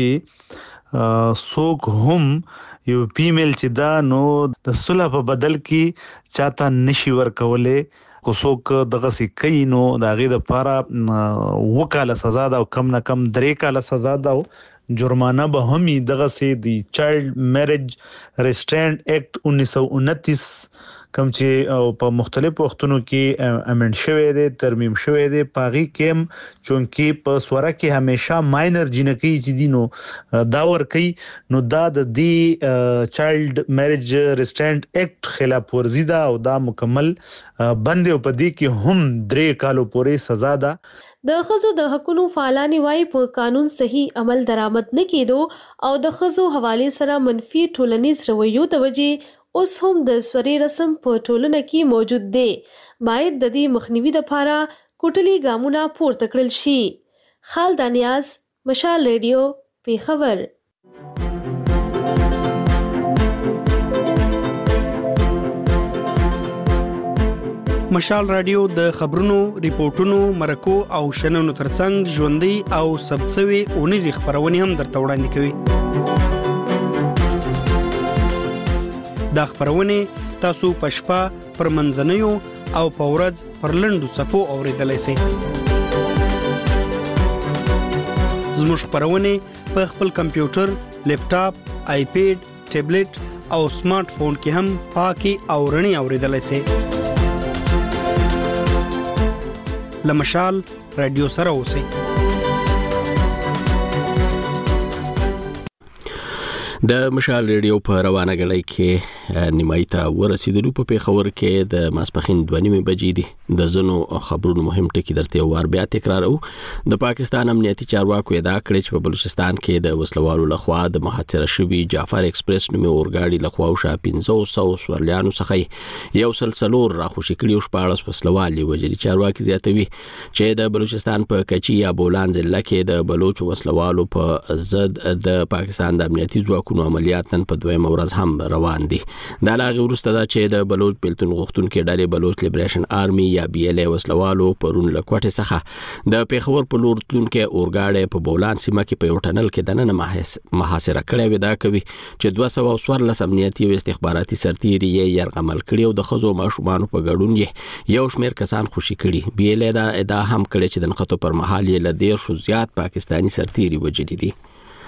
Speaker 23: چې څوک هم یو فیمیل چې دا نو د صلح په بدل کې چاته نشي ورکولې کو څوک دغه سي کوي نو دا غي د پاره وکاله سزا ده او کم نه کم درې کاله سزا ده جرمانه به همي دغه سي دی چایلډ میریج ریسټرینټ ایکټ انیس سو انتیس کوم چې په مختلف وختونو کې امند شوی دی ترمیم شوی دی پاغي کېم چونکی په سوره کې همیشه ماینر جنکی چې دینو دا ور کوي نو دا د دی چایلډ میریج ریسټرینټ ایکټ خلاف ورزي ده او دا مکمل بند او پدې کې هم درې کالو پورې سزا ده.
Speaker 20: د ښځو د حقوقو فعالانی وايي په قانون صحیح عمل درآمد نه کېدو او د ښځو حواله سره منفي ټولنیز رویو د وجې اوس هم د سوري رسم په ټولنه کې موجود دی. باید د دې مخنیوي لپاره کوټلي ګامونه پورته کړل شي. خالد نیاز مشال ریډیو پیښور.
Speaker 3: مشال رادیو د خبرونو، ریپورتونو، مرکو او شننو ترڅنګ ژوندۍ او ثبتسوي اونیزې خبرونه هم درته وړاندې کوي. دا خبرونه تاسو په شپه، پر منځنیو او په ورځ پر لنډو څپو اوریدلای شئ. زموږ خبرونه په خپل کمپیوټر، لیپټاپ، آیپیډ، ټابلیټ او سمارټ فون کې هم پاکي او رڼي اوریدلای شئ. لمشال رادیو سره اوسئ.
Speaker 1: د مشال ریډیو په روانه غړۍ کې نیمای ته ورسېدلو. په پیښور کې د ماسپخین دوه نیمې بجې دي. د زنو خبرونو مهم ټکي درته وار بیا تکرارو. د پاکستان امنیتي چارواکو ادعا کړې چې په بلوچستان کې د وسلوالو لخوا د محاصره شوي جعفر ایکسپریس نومي اورګاډي لخوا او شا پنځه سوه سورلیانو څخه یو سلسلور راخوشي کړي او شپاړس وسلوال وژلي. چارواکي زیاتوي چې د بلوچستان په کچي یا بولان ضلع کې د بلوچ وسلوالو په ضد د پاکستان د امنیتي ځواکونو کوم عملیات نن په دویمه ورځ هم روان دي. دا لاغي ورسته دا چې د بلوچ بلتون غوښتونکو ډلې بلوچ لیبریشن آرمي یا بي ال اي وسلوالو پرون لکوټه څخه د پیښور په لور تلونکو اورګاډي په بولان سیمه کې په یو ټنل کې د نن محاصره کړې و. دا کوي چې دوه سوه څوارلس امنیتي او استخباراتي سرتیري یې يرغمل کړي او د خزو ماشومان په ګډون یې یو شمېر کسان خوشي کړي. بي ال اي دا ادعا هم کړې چې د نخښتو پر مهال یې ل ډیر شو زیات پاکستانی سرتیري وژلي دي.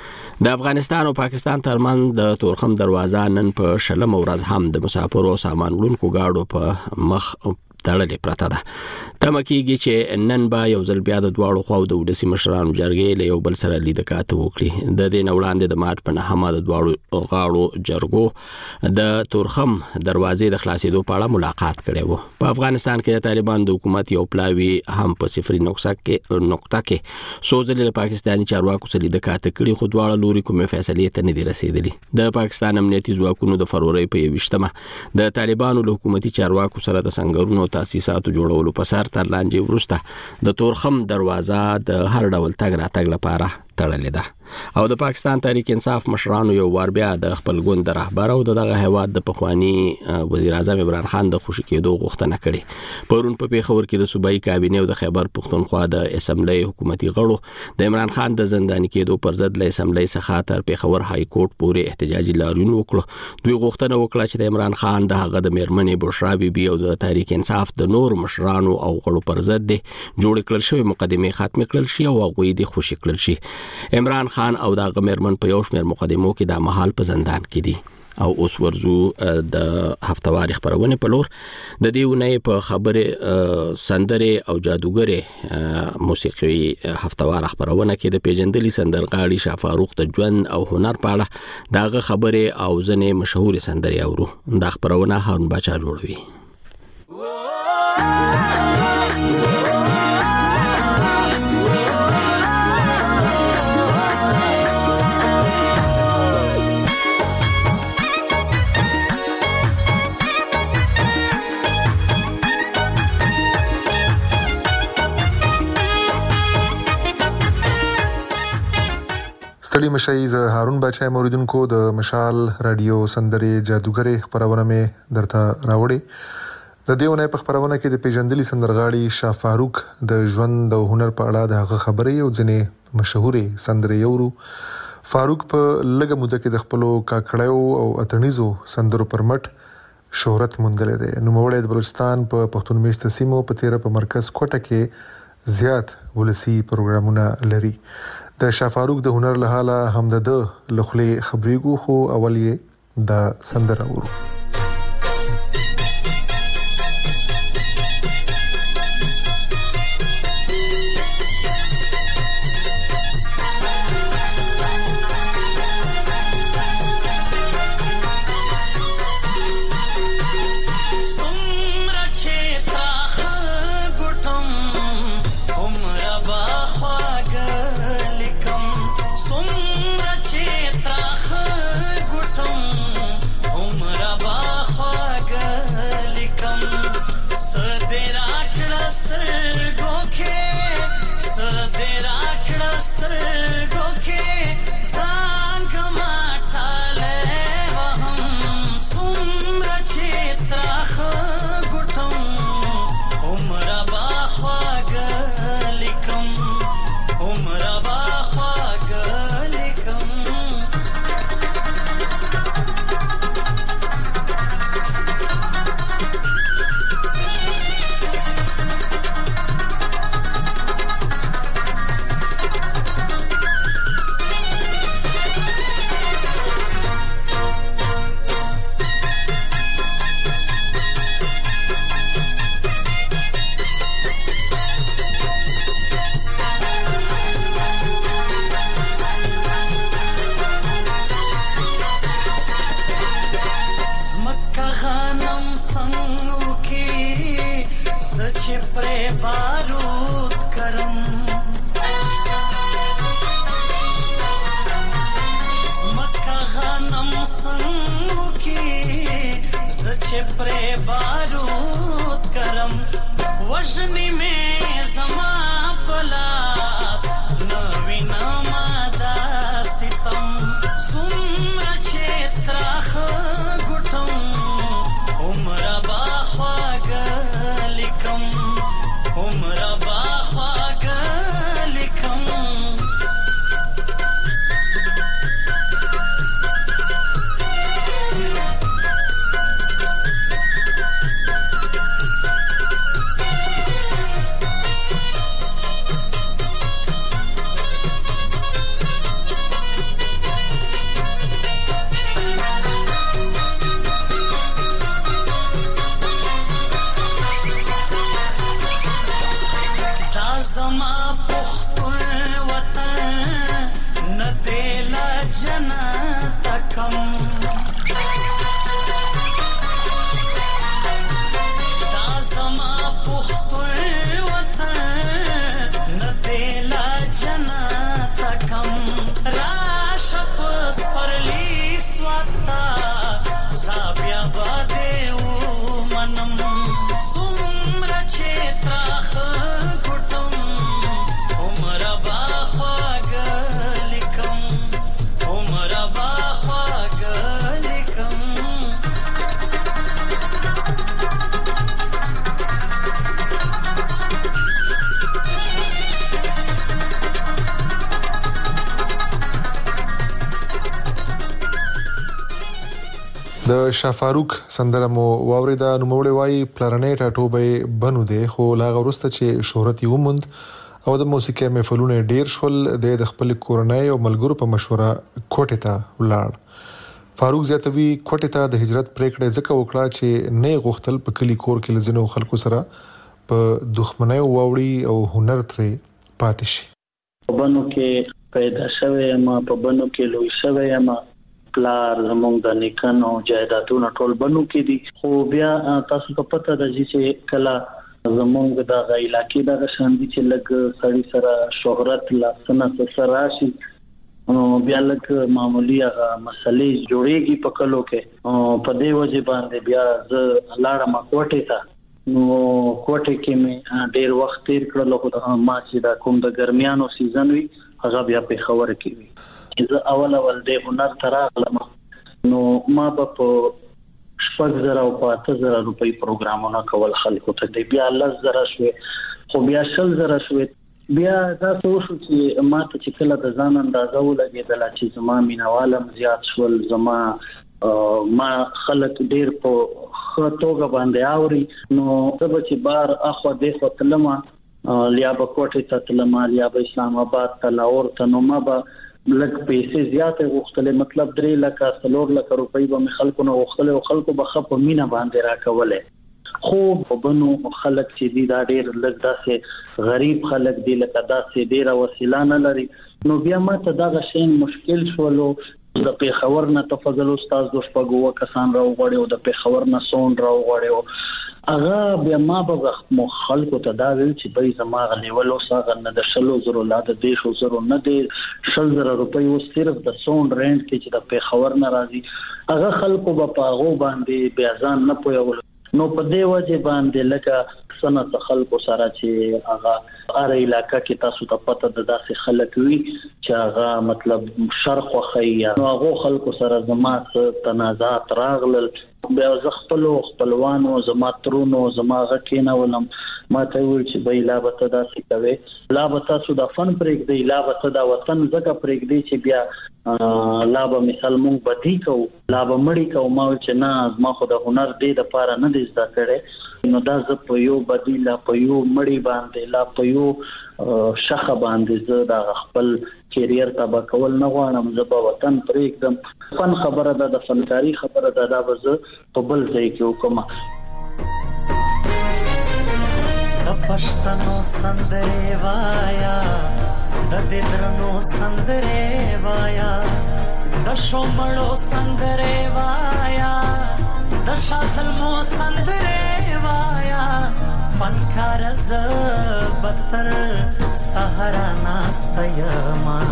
Speaker 1: د افغانستان او پاکستان ترمن د تورخم دروازه نن په شلم ورځ هم د مسافرو سامان وړونکو گاډو په مخ تړلې پراته ده. تمه کېږي چې نن به یو ځل بیا د دواړو خواو د ولسي مشرانو جرګې له یو بل سره لیده کاته وکړي. د دې نه وړاندې د مارچ په نهمه د دواړو غاړو جرګو د تورخم دروازې د خلاصېدو په اړه ملاقات کړی و. په افغانستان کې د طالبان د حکومت یو پلاوی هم په صفري نقطه کې نقطه کې سوزل له پاکستاني چارواکو سره لیده کاته کړي، خو دواړه لوري کومه فیصله ته نه دي رسیدلي. د پاکستان امنیتي ځواکونو د فروری په یوشتمه د طالبانو له حکومتي چارواکو سره د سنگرونو تاسیساتو جوړولو په سر تر لانجې ورسته د تورخم دروازه د هر ډول تګ راتګ لپاره تړلې ده. او د پاکستان تحریک انصاف مشرانو یو وار بیا د خپل ګوند رهبر او دغه هیواد د پخوانی وزیر اعظم عمران خان د خوشی کېدو غوښتنه کړې. پرون په پیښور کې د صوبایي کابینې او د خیبر پښتونخوا د اسمبلی حکومتي غړو د عمران خان د زنداني کېدو پر ضد له اسمبلی څخه تر پیښور های کورټ پورې احتجاجي لاریون وکړو. دوی غوښتنه وکړه چې د عمران خان د هغه د میرمنې بشرا بیبي او د تحریک انصاف د نور مشرانو او غړو پر ضد جوړ کړل شوی مقدمه ختم کړل شي او هغوی د خوشی کړل شي. عمران خان او د غمرمن په یو شمېر مقدمو کې د محل په زندان کې دي. او اوس ورزو د هفتواري خبرونه په لور. د دیونه په خبره سندره او جادوګره موسیقي هفتوار خبرونه کې د پیجندلي سندرغاړي شاه فاروق د ژوند او هنر په اړه داغه خبره او ځنې مشهور سندري اورو. د خبرونه هارون بچا جوړوي.
Speaker 5: ستړي مشي ز هارون بچا موریدونکو د مشال رادیو سندري جادوګره خبرونه مې درته راوړي. د دیونه په خبرونه کې د پیژندلي سندرغاړي شاه فاروق د ژوند او هنر په اړه د هغه خبرې او ځنې مشهوري سندري یورو. فاروق په لږه موده کې د خپل کاکړیو او اتنیزو سندرو پر مټ شهرت موندلې ده. نو موړې د بلوچستان په پښتون میشت سیمو په تیر په مرکز کوټه کې زیات ولسی پروګرامونه لري. د شاه فاروق د هنر له حاله هم د لخلي خبريګو خو اوليه د سندره ورو.
Speaker 4: چې پرې بارود کرم زمکه غنم څنګه کې زه چې پرې بارود کرم وژنې مې زما په لاس نه وینم دا ستم څومره چې تراخه ګوټم عمره با خواږه لیکم عمره با خواږه لیکم زما پختون وطن ندیلا جنت کم دا زما پختون وطن ندیلا جنت کم راش پس پرلی سواتا زابیا بادیو منم سمرا چیتراخ
Speaker 5: د شاه فاروق سندره مو واوریدا نو موړې وای پلانټ ټاټوبه بنو دی خو لا غورسته چې شهرت یې وموند او د موسیقي محفلونه ډیر شول د خپل کورنۍ او ملګرو په مشوره کوټه ته ولاړ فاروق زیاتوی کوټه ته د هجرت پریکړه ځکه وکړه چې نه غوښتل په کلی کور کې لزنو خلکو سره په دښمنۍ ووري او هنر ترې پاتې شي
Speaker 6: بنو کې پیدا شوه ما په بنو کې لوی شوه ما پلار زموږ د نیکانو جایدادونو ټول بنو کې دي خو بیا تاسو ته پته ده چې کله زموږ د علاقې د شاندي چې لګ سړی سره شهرت لاسنه سره شي بیا لګ معمولی هغه مسلې جوړيږي په کلو کې په دې وجه باندې بیا ز لاړه ما کوټه ته نو کوټه کې مې ډېر وخت تیر کړل ما چې د کوم د ګرمیانو سیزن وي هغه بیا په خبره کې وي چې اول اول د هنر تراغلم نو ما په شپږ زره او پاته زره روپۍ پروګرامونه کول خلکو ته دی بیا لږ زره شوي خو بیا شل زره شوي بیا دا څه شو چې ما ته چې کله د ځان اندازه ولګېدل چې زما مینوالم زیات شول زما ما خلک ډیر په خطوګه باندې اوري نو زه چې بار اخو د خپلما لیا په کوټه ته تلما لیا په اسلام آباد ته لاور ته نو ما به لک پیسې زیاته غوښتلې مطلب درې لک څلور لک روپۍ به خلکو نو غوښتلې او خلکو به خپ مینا باندې راکولې خو په بنو خلک چې دي دا ډېر لږ داسې غریب خلک دي لکه داسې ډېر وسیله نه لري نو بیا ما ته دا غشین مشکل شولو د پیښور نه تفضل استاد د شپږو کسان راو غړي او د پیښور نه سون راو غړي اغه بیا ما به مو خلکو ته دا ویل چې به زما غلیولو ساغه نه د شلو زرو لا د دیشو زرو نه دی شل زره روپۍ او صرف د سون رینټ کې چې د پیښور نه راځي اغه خلکو به پاغو باندې بیا ځان نه پویول نو په دې وجه باندې لکه سنت خلکو سره چې اغه اره علاقې کې تاسو ته پته د داسې خلک وي چې هغه مطلب شرق او خیا نو هغه خلکو سره زما تنازعات راغلل بیا ز خپل خپلوانو زما ترونو زما غکینه ولم ما ته ویل چې به لا به تاسو کوي لا به تاسو د فن پرېګ دی لا به تاسو د وطن زګه پرېګ دی چې بیا لا به مثال مونږ بدی کو لا به مړی کو ما چې نه ما خو د هنر دی د پاره نه دي زده کړي نو دا ز په یو بدی لا په یو مړی باندې لا په یو شخه باندې زه د خپل کیریر تبا کول نه غواړم زه په وطن پرېږدم فن خبره ده د فنکاری خبره ده دا به زه په بل ځای کې وکم
Speaker 4: د پښتنو سندرې وایا د ددرنو سندرې وایا د شومړو سندرې وایا د شازلمو سندرې وایا فنکار زبتر سهرا ناستا یما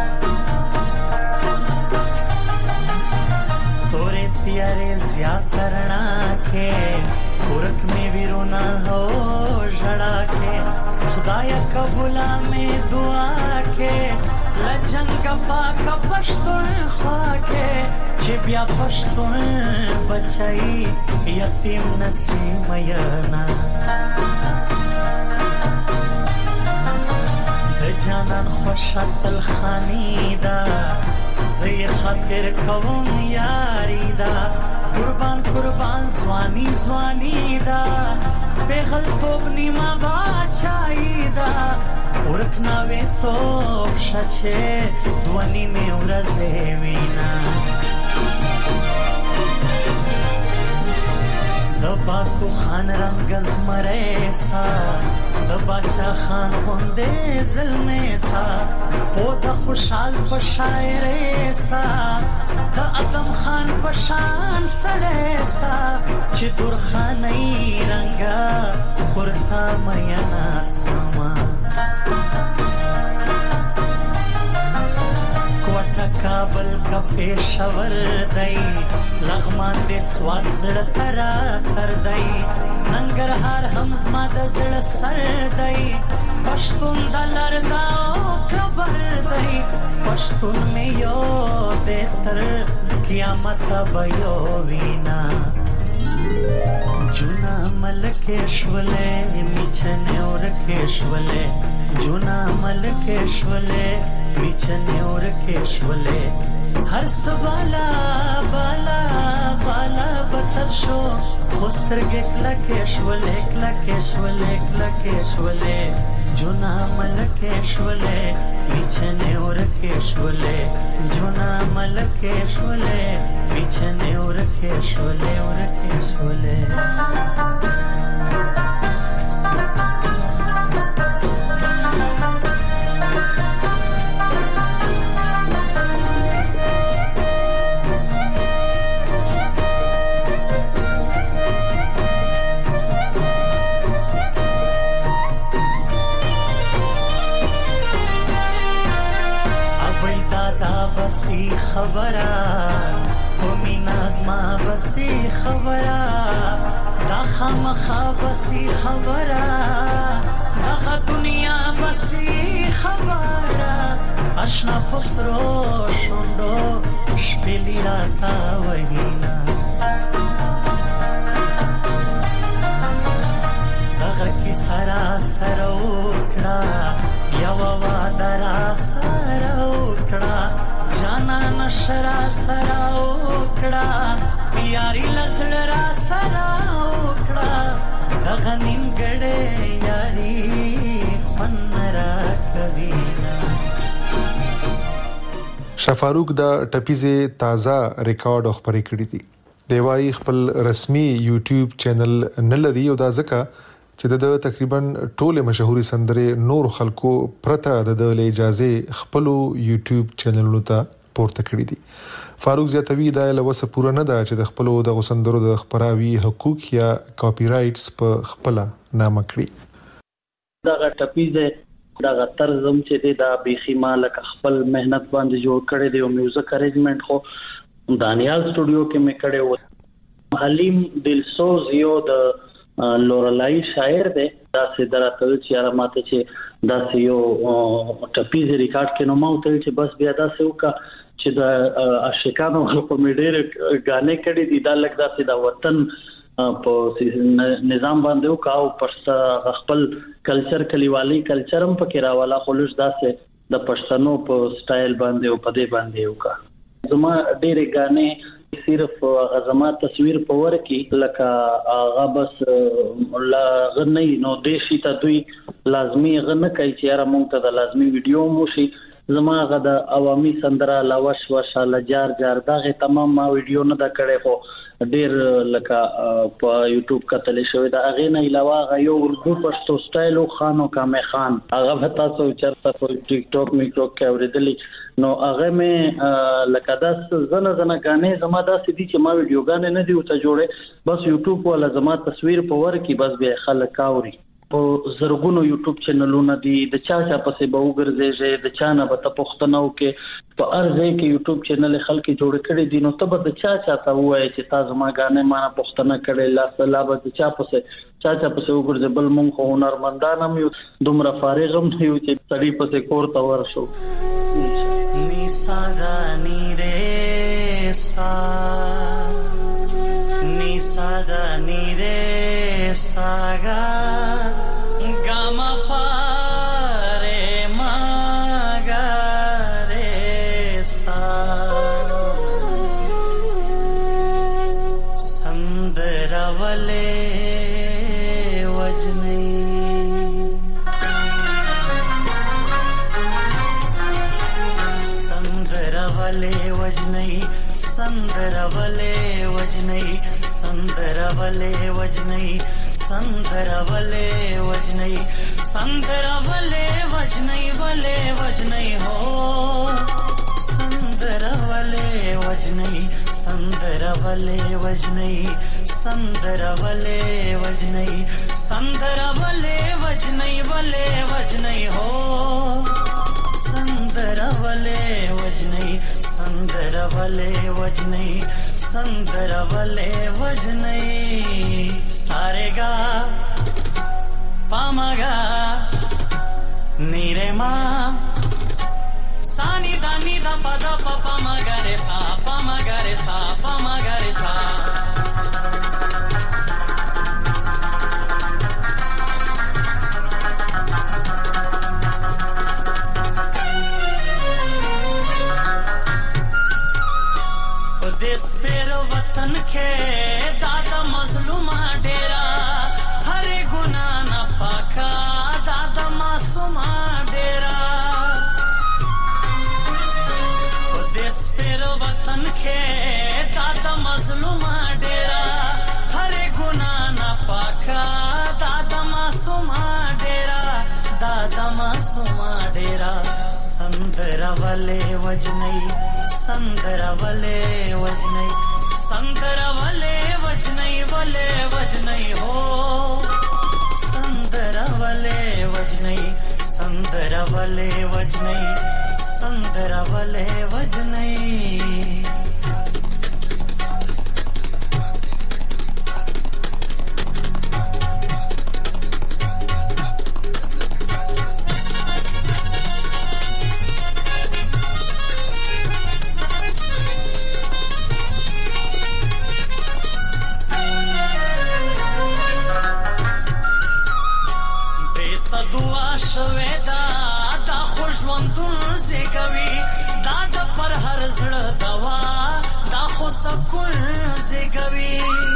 Speaker 4: توره تیاره زیادرنا کے پورک میں ویرونا ہو جڑا کے خدایا قبولا میں دعا کے لجنگ پاک پشتون خواہ کے چی بیا پشتون بچائی یتیم نسیم ینا جانان خوشت الخانی دا زی خاطر قوم یاری دا قربان قربان زوانی زوانی دا پیغل توب نیما باچائی دا ورکناوی توب شچه دوانی میں ورزے وینا دباکو خان رنگ زمره سا دباچا خان خونده ظلمه سا پودا خوشحال پشاعره سا دا ادم خان پشان سڑه سا چی دور خانی رنگا کرتا میانا سما کوٹا کابل کا پیشور دائی لغمان دے سواد زڑ ترا تر دائی ننگرهار هم زما د زړه سر دی پښتون د لردا او کبر دی پښتون مې یو دې تر قیامت به یو وینا جونا ملکشولې میچنه ورکشولې جونا ملکشولې میچنه ورکشولې هر سوالا بالا بالا بتر شو خوسترګ کلکشولې کلکشولې کلکشولې جونا ملکشولې میچنه ورکشولې جونا ملکشولې میچنه ورکشولې ورکشولې بسی خبرا کومی نازما بسی خبرا دا خامخا بسی خبرا دا دنیا بسی خبرا اشنا پسرو شوندو شپلی راتا وحینا دغه کی سرا سروکڑا یوا وادرا سروکڑا جانا نشرا سرا اوکڑا یاری لزڑ را سرا اوکڑا دغه نیمګړې یاری خون را کوینا
Speaker 5: شفاروق د ټپیزه تازه ریکارډ خبرې کړې دي دیوای خپل رسمي یوټیوب چینل نه لري او دا ځکه چې د تقریبا ټوله مشهوري سندره نور خلکو پرته د اجازه خپل یوټیوب چینلونو ته پورته کړی دي فاروق زیاتوی دا لوسه پوره نه ده چې د خپل د غسندرو د خبراوي حقوق یا کاپی رائټس په خپل نامه کړی
Speaker 6: دا ټپیزه دا طرزم چې دا بيخي مالک خپل مهنت باندې جوړ کړی دی او میوزیک ارینجمنت خو دانیال سټوډیو کې مې کړی و حلیم دلسوز یو د لورلای شاعر دی دا سي درته چې را ماته چې دا یو ټپیزه ریکارډ کې نو ما ته چې بس بیا دا سه وکا چې د عاشقانو په میډیر غانې کړي دي دا لګ دا سي دا وطن په نظام باندې وکاو پښتا خپل کلچر کلیوالي کلچرم پکې راواله خلوص دا سه د پښتنو په سټایل باندې او په دې باندې وکا زما ډېرې غانې صرف غزما تصویر پور کې لکه هغه بس لا غنی نو دیشي ته دوی لازمی غنه کوي چې را مونږ ته د لازمی ویډیو مو شي زما غ د عوامي سندره لاوش وشاله جار جار دغه تمام ما ویډیو نه دا کړې خو ډیر لکه په یوټیوب کتل شوی دا اغه نه علاوه غ یو اردو پښتو سټایل خانو کامه خان هغه وتا سو چرته په ټیک ټاک میکرو کې اوریدلی نو هغه مې لکه دا زنه زنه غانې زما دا سدي چې ما ویډیو غانې نه دی او ته جوړه بس یوټیوب ولا زما تصویر په ور کې بس به خلک کاوري په زرګونو یوټیوب چینلونه دي د چا چا پسې به وګرځي د چا نه به ته پښتنو کې په ارزه کې یوټیوب چینل خلک جوړ کړي دي نو ته به د چا چا ته وایي چې تاسو ما غانې ما نه پښتنه کړي لا سلا به د چا پسې چا چا پسې وګرځي بل مونږ خو هنرمندان هم یو دومره فارغ هم یو چې سړی پسې کور ته ورشو
Speaker 4: निसा गा नी रे सा निसा गा नी रे सा गा गा मा पा रे मा गा रे सा संदरवले वजने संदरवले वजनई संदरवले वजनई संदरवले वजनई संदरवले वजनई वले वजनई हो संदरवले वजनई संदरवले वजनई संदरवले वजनई संदरवले वजनई वले वजनई हो संदरवले वजनई संदरवले वजनई संदरवले वजनई सारेगा पामगा नीरे मा सानी दानी दा पदा पपा मगरे सा पमगरे सा पमगरे सा देश पेरो वतन के दादा मजलूमा डेरा हरे गुना न पाका दादा मासूमा डेरा देश पेरो वतन के दादा मजलूमा डेरा हरे गुना न पाका दादा मासूमा डेरा दादा मासूमा डेरा संदरवले वजनई संदरवले वजनई संदरवले वजनई वले वजनई हो संदरवले वजनई संदरवले वजनई संदरवले वजनई شویدا دا خوشوندون زیگوی دا دا پر هر زړه دوا دا خو سکون زیگوی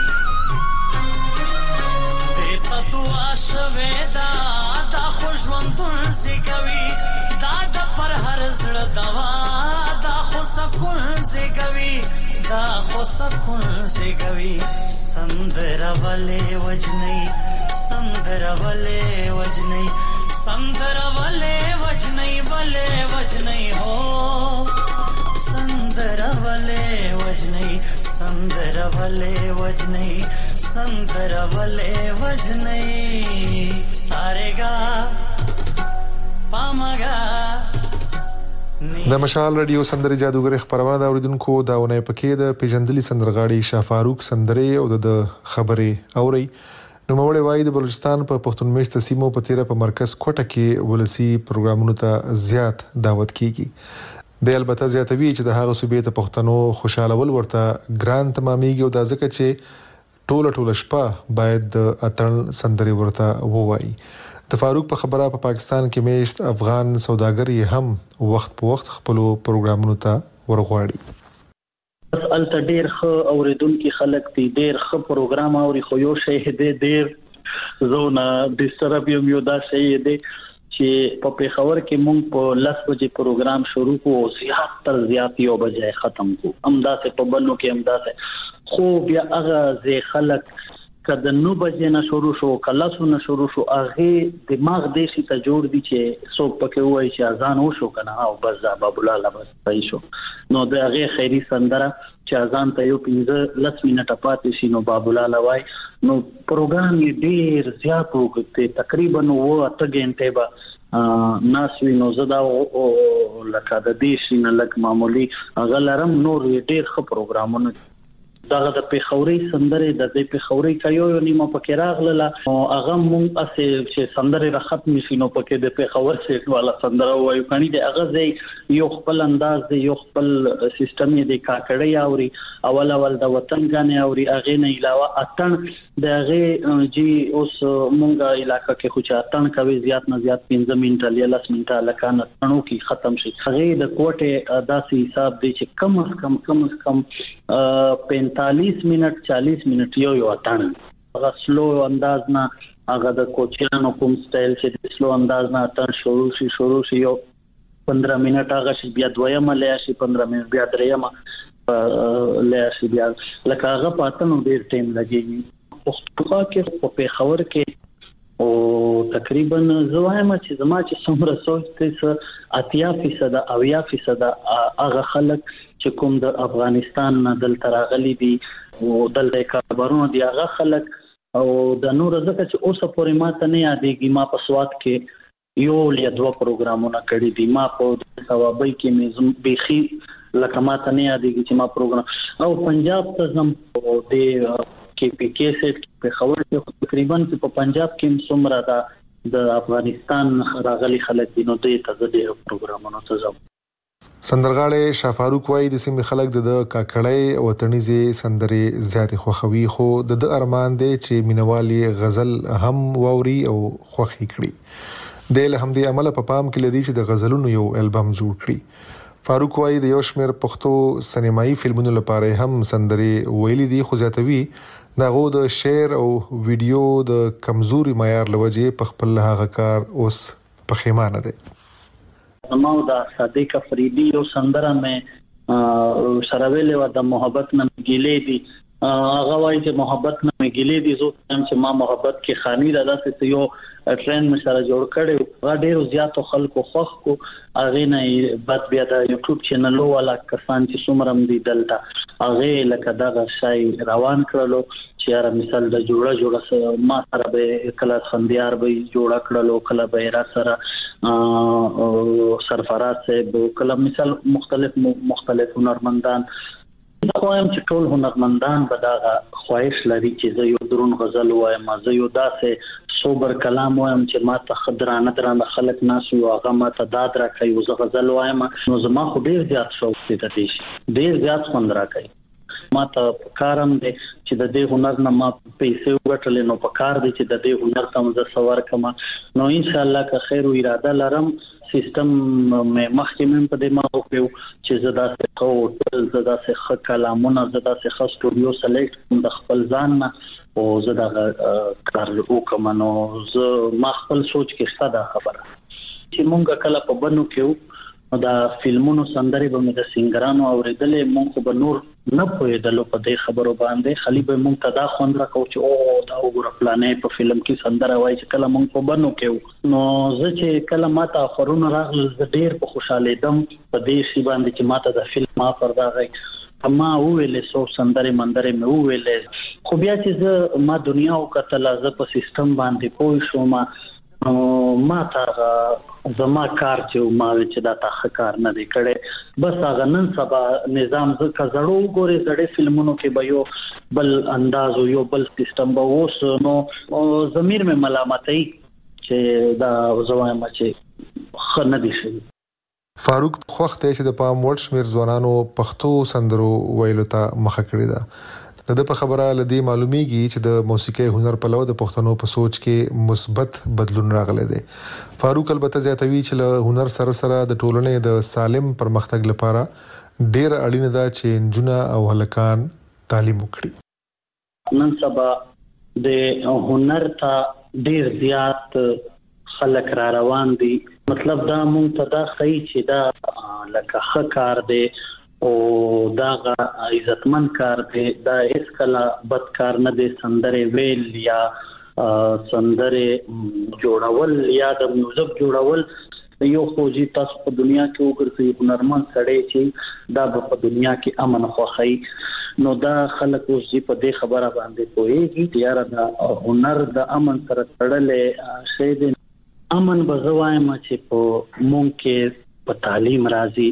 Speaker 4: دیتا دعا شویدا دا خوشوندون زیگوی دا دا پر هر زړه دوا دا خو سکون زیگوی دا خو سکون زیگوی سندرولے وجنی سندرولے وجنی संदरवले वजनई वले वजनई हो संदरवले वजनई संदरवले वजनई संदरवले वजनई सारेगा पामगा
Speaker 5: د مشال رادیو سندري جادوګر خبرونه دا اوریدونکو داونه پکې د پیژندلي سندرغاړي شاه فاروق سندري او د خبرې اوري نو موړې وای د بلوچستان په پښتون میشت سیمو په تیره په مرکز کوټه کې ولسی پروګرامونو ته زیات دعوت کیږي د البته زیاتوي چې د هغه صوبې ته پښتنو خوشاله ول ورته ګران تمامېږي او د ځکه چې ټوله ټوله شپه باید د اتن سندري ورته ووایي د فاروق په خبره په پا پاکستان کې میشت افغان سوداګر هم وخت په وخت خپل پروګرامونو ته ورغواړي
Speaker 6: ال تدیر خ اوریدونکو خلک دي ډیر خ پروګرام اوري خو یو شی دې ډیر زونه ډیسټرب یو یو دا شی دې چې په پیښور کې مونږ په لس بجې پروګرام شروع کوو زیات تر زیات یو بجې ختم کوو امدا سے په بنو کې امدا سے خو بیا هغه زی خلک کله نو بجې نه شروع شو کله سو نه شروع شو هغه دماغ دې شي ته جوړ دي چې څوک پکې وایي چې اذان وشو کنه او بس باب الله بس صحیح شو نو د هغه خیری سندره چې اذان ته یو پنځه لس منټه پاتې شي نو باب الله وای نو پروګرام یې ډیر زیات وکړي تقریبا وو اته غنټه به ناس وینو زدا او لکه د دې شینه لک معمولی غلرم نور ډیر ښه پروګرامونه دغه د پیښوري سندره د دې پیښوري کایو نیمه پکې راغله او هغه مونږ اسې چې سندره را ختم شي نو پکې د پیښور سیټ والا سندره وایو کني د هغه ځای یو خپل انداز دی یو خپل سیستم دی کاکړی اوري اول اول د وطن غانې اوري هغه نه علاوه اتن د هغه جی اوس مونږه علاقې کې خو چې اتن کوي زیات نه زیات پنځه منټه یا لس منټه لکانه تنو کې ختم شي هغه د کوټه داسې حساب دی چې کم از کم کم از کم پینتالیس منټ چالیس منټ یو یو اتن هغه سلو انداز نه هغه د کوچیانو کوم سټایل چې سلو انداز نه اتن شروع شي شروع شي یو پندرہ منټ هغه شي بیا دویمه لیا شي پندرہ منټ بیا دریمه لیا شي بیا لکه هغه پاتنو ډیر ټیم لګي پښتو کې په پیښور کې او تقریبا زوایم چې زما چې څومره سوچ ته اتیا فیصد او یا فیصد هغه خلک چې کوم د افغانستان نه دل تراغلي دي او دل د کاربارونو دی هغه خلک او د نور ځکه چې اوسه پورې ماته نه یادېږي ما په سواد کې یو یا دوه پروګرامونه کړی دي ما په ثوابي کې مې بيخي لکه ماته نه یادېږي چې ما پروګرام او پنجاب ته زم او د کې پی کې سیټ په خبر کې تقریبا په پنجاب کې څومره دا د افغانستان راغلي خلک دي نو د تزدې پروګرامونو ته زم
Speaker 5: سندرغاړي شاه فاروق وای د سیمې خلک د کاکړی وطنيزي سندري زیات خوخوي خو د ارمان دي چې مینوالي غزل هم ووري او خوخي کړي د له همدې عمل په پام کې لري چې د غزلونو یو البم جوړ کړي فاروق وای د یو شمیر پښتو سینمایي فلمونو لپاره هم سندري ویلي دي خو ځاتوي دغه د شعر او ویډیو د کمزوري معیار لوجه په خپل هغه کار اوس پخیمانه دي
Speaker 6: نو دا صادق افریدی یو سندره مې سرویلې و د محبت نه ګیلې دي هغه وایي چې محبت نه ګیلې دي زه هم چې ما محبت کې خاني دا داسې یو ټرند مشره جوړ کړي غا ډېر زیات خلکو خوښ کو هغه نه بعد بیا د یوټیوب چینل ولا کسان چې څومره دي دلته هغه لکه دا شای روان کړلو چې یاره مثال د جوړه جوړه ما سره به کله خنديار به جوړه کړلو کله به را سره سرفراز سے کله مثال مختلف مختلف هنرمندان خو هم چې ټول هنرمندان به دا خواهش لري چې زه یو درون غزل وایم زه یو داسې صبر کلام وایم چې ما ته خدرانه درانه خلک ناس یو هغه ما ته داد راکوي زه غزل وایم نو زما خو ډیر زیات شوق دی د دې ډیر زیات خوند راکوي ما ته کارم دی چې د دې هنر نه ما پیسې وګټلې نو په کار دی چې د دې هنر ته مزه سوار کما نو ان شاء الله که خیر او اراده لرم سیستم مې مخکې په دې ما وکړو چې زدا سه کو زدا سه خ کلامونه زدا سه خ سټوډیو سلیکټ د خپل ځان نه او زدا کار وکم نو زه ما خپل سوچ کې ستاده خبره چې مونږ کله په بنو کې دا فلمونو سندري به مې د سنگرانو اوریدلې مونږ به نور نه پوهېدلو په دې خبرو باندې خلی به مونږ ته دا خوند راکو چې او دا وګوره پلانې په فلم کې سندره وایي چې کله مونږ په بنو کې نو زه چې کله ماته خورونه راغله زه ډېر په خوشاله دم په دې شی باندې چې ماته د فلم ما پر دا غي اما ویلې سو سندره مندره مې ویلې خو بیا چې زه ما دنیا او کتل زه په سیستم باندې پوه شوم ما ته زما کار چې ما چې دا تاخه کار نه دی کړي بس هغه نن سبا نظام زکه زړو ګوري زړې فلمونو کې به یو بل انداز یو بل سیستم به اوس نو ضمیر مې ملامتای چې دا زوایم چې خنه دي شي
Speaker 5: فاروق خوخته چې د پام وړ شمیر ځوانانو پښتو سندرو ویلو ته مخه کړی ده د په خبره لدی معلومیږي چې د موسیقي هنر په لور د پښتنو په سوچ کې مثبت بدلون راغلی دی فاروق البته زیاتوي چې له هنر سره سره د ټولنې د سالم پرمختګ لپاره ډیر اړینه ده چې جنا او هلکان تعلیم وکړي
Speaker 6: نن سبا د هنر ته ډیر زیات خلک را روان دي مطلب دا مونږ ته دا خی چې دا لکه ښه کار دی او دا عزتمن کار دی، دا هیڅ کله بد کار نه دی. سندره ویل یا سندره جوړول یا د میوزیک جوړول یو خوږی تاسو په دنیا کې وګرځي هنرمند سړی چې دا په دنیا کې امن خوخی، نو دا خلک اوس په دې خبره باندې پوهیږي یاره دا هنر د امن سره تړلې شی دی. امن به زه وایم چې په مونږ کې په تعلیم راځي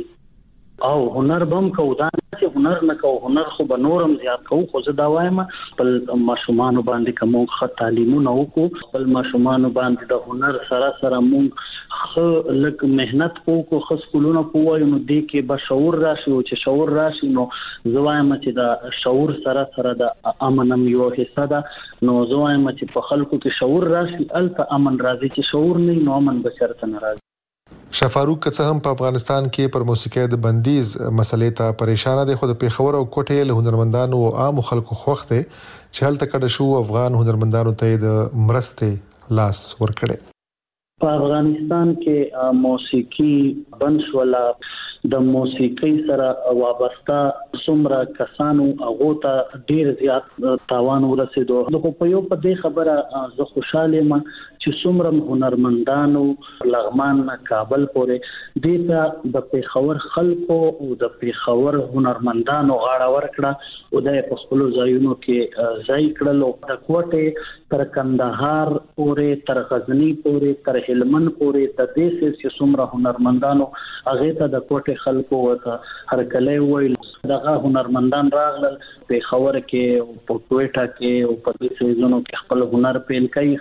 Speaker 6: او هنر بم کو دا چې هنر نه کو هنر خو به نورم زیات کو. خو زه دا وایم خپل ماشومان باندې کوم خ تعلیمونه وکړو، خپل ماشومان باندې د هنر سره سره مونږ خو لک مهنت وکړو، خو سکولونه کوو، نو دې کې به شعور راشي او چې شعور راشي نو زه وایم چې دا شعور سره سره د امن یو حصہ ده. نو زه وایم چې په خلکو کې شعور راشي الته امن راځي، چې شعور نه نو امن به چرته نه راځي.
Speaker 5: شاه فاروق که څه هم په افغانستان کې پر موسیقۍ د بندیز مسلې ته پریشان دي، خو د پیښور او کوټې له هنرمندانو او عام خلکو خوښ دي چې هلته کډه شو افغان هنرمندانو ته د مرستې لاس ورکړي.
Speaker 6: په افغانستان کې موسیقي بنشولا د موسیقۍ سره وابسته څومره کسانو هغه ته ډیر زیات تاوان ورسېدو. نو په یو په دې خبره زه خوشاله یم چې څومره هنرمندانو لغمان کابل پورې دې ته د پیښور خلکو او د پیښور هنرمندانو غاړه ورکړه او د خپل ځایونو کې ځای کړل. د کوټې تر کندهار پورې تر غزنی پورې تر هلمند پورې د دې چې څومره هنرمندانو هغه ته د کوټې خلکو ورته هر کله ویل دغه هنرمندان راغلل پیښور کې او په کوټه کې او په دې ځایونو کې خپل هنر پیل کوي.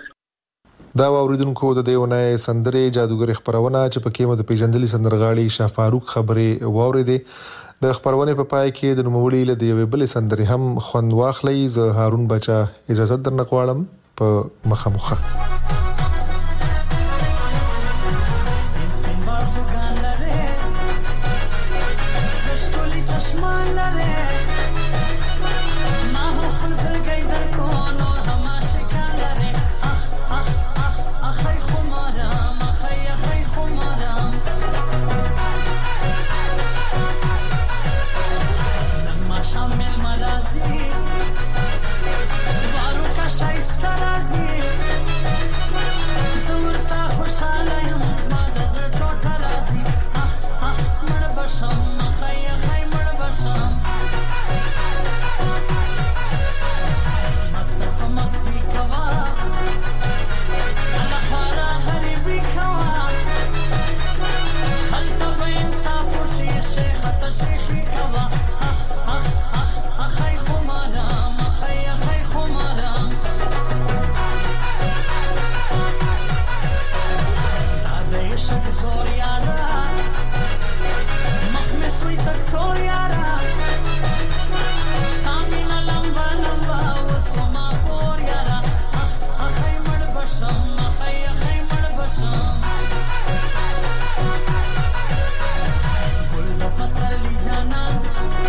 Speaker 5: دا اوریدونکو د دیونه سندره جادوګر خبرونه چې پکې مو د پیژندلي سندرغاړي شاه فاروق خبرې واوریدې. د خبرونه په پای کې د نوموړي له دیوې بل سندرې هم خوند واخلې. زه هارون بچا اجازه درنه غواړم په مخامخه.
Speaker 4: Masali jana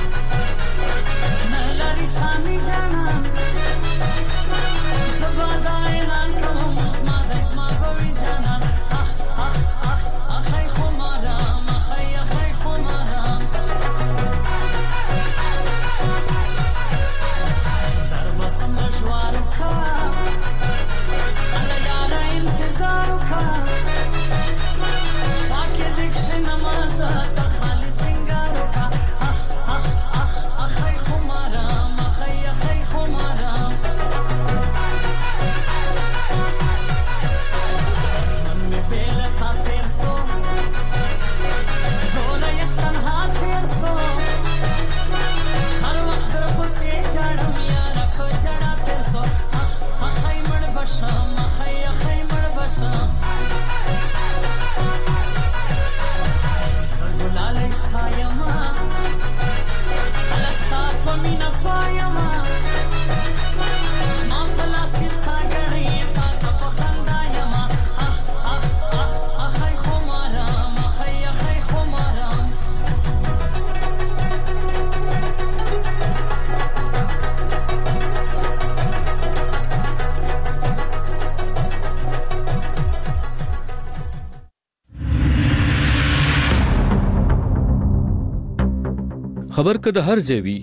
Speaker 7: خبر که د هر ځای وي،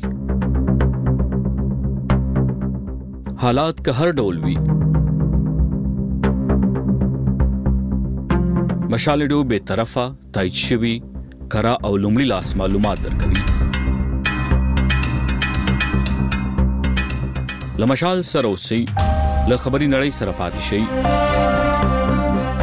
Speaker 7: حالات که هر ډول وي، مشال رادیو به طرفه تایید شوي کره او لومړي لاس معلومات درکوي. له مشال سره اوسئ، له خبري نړۍ سره پاتې شئ.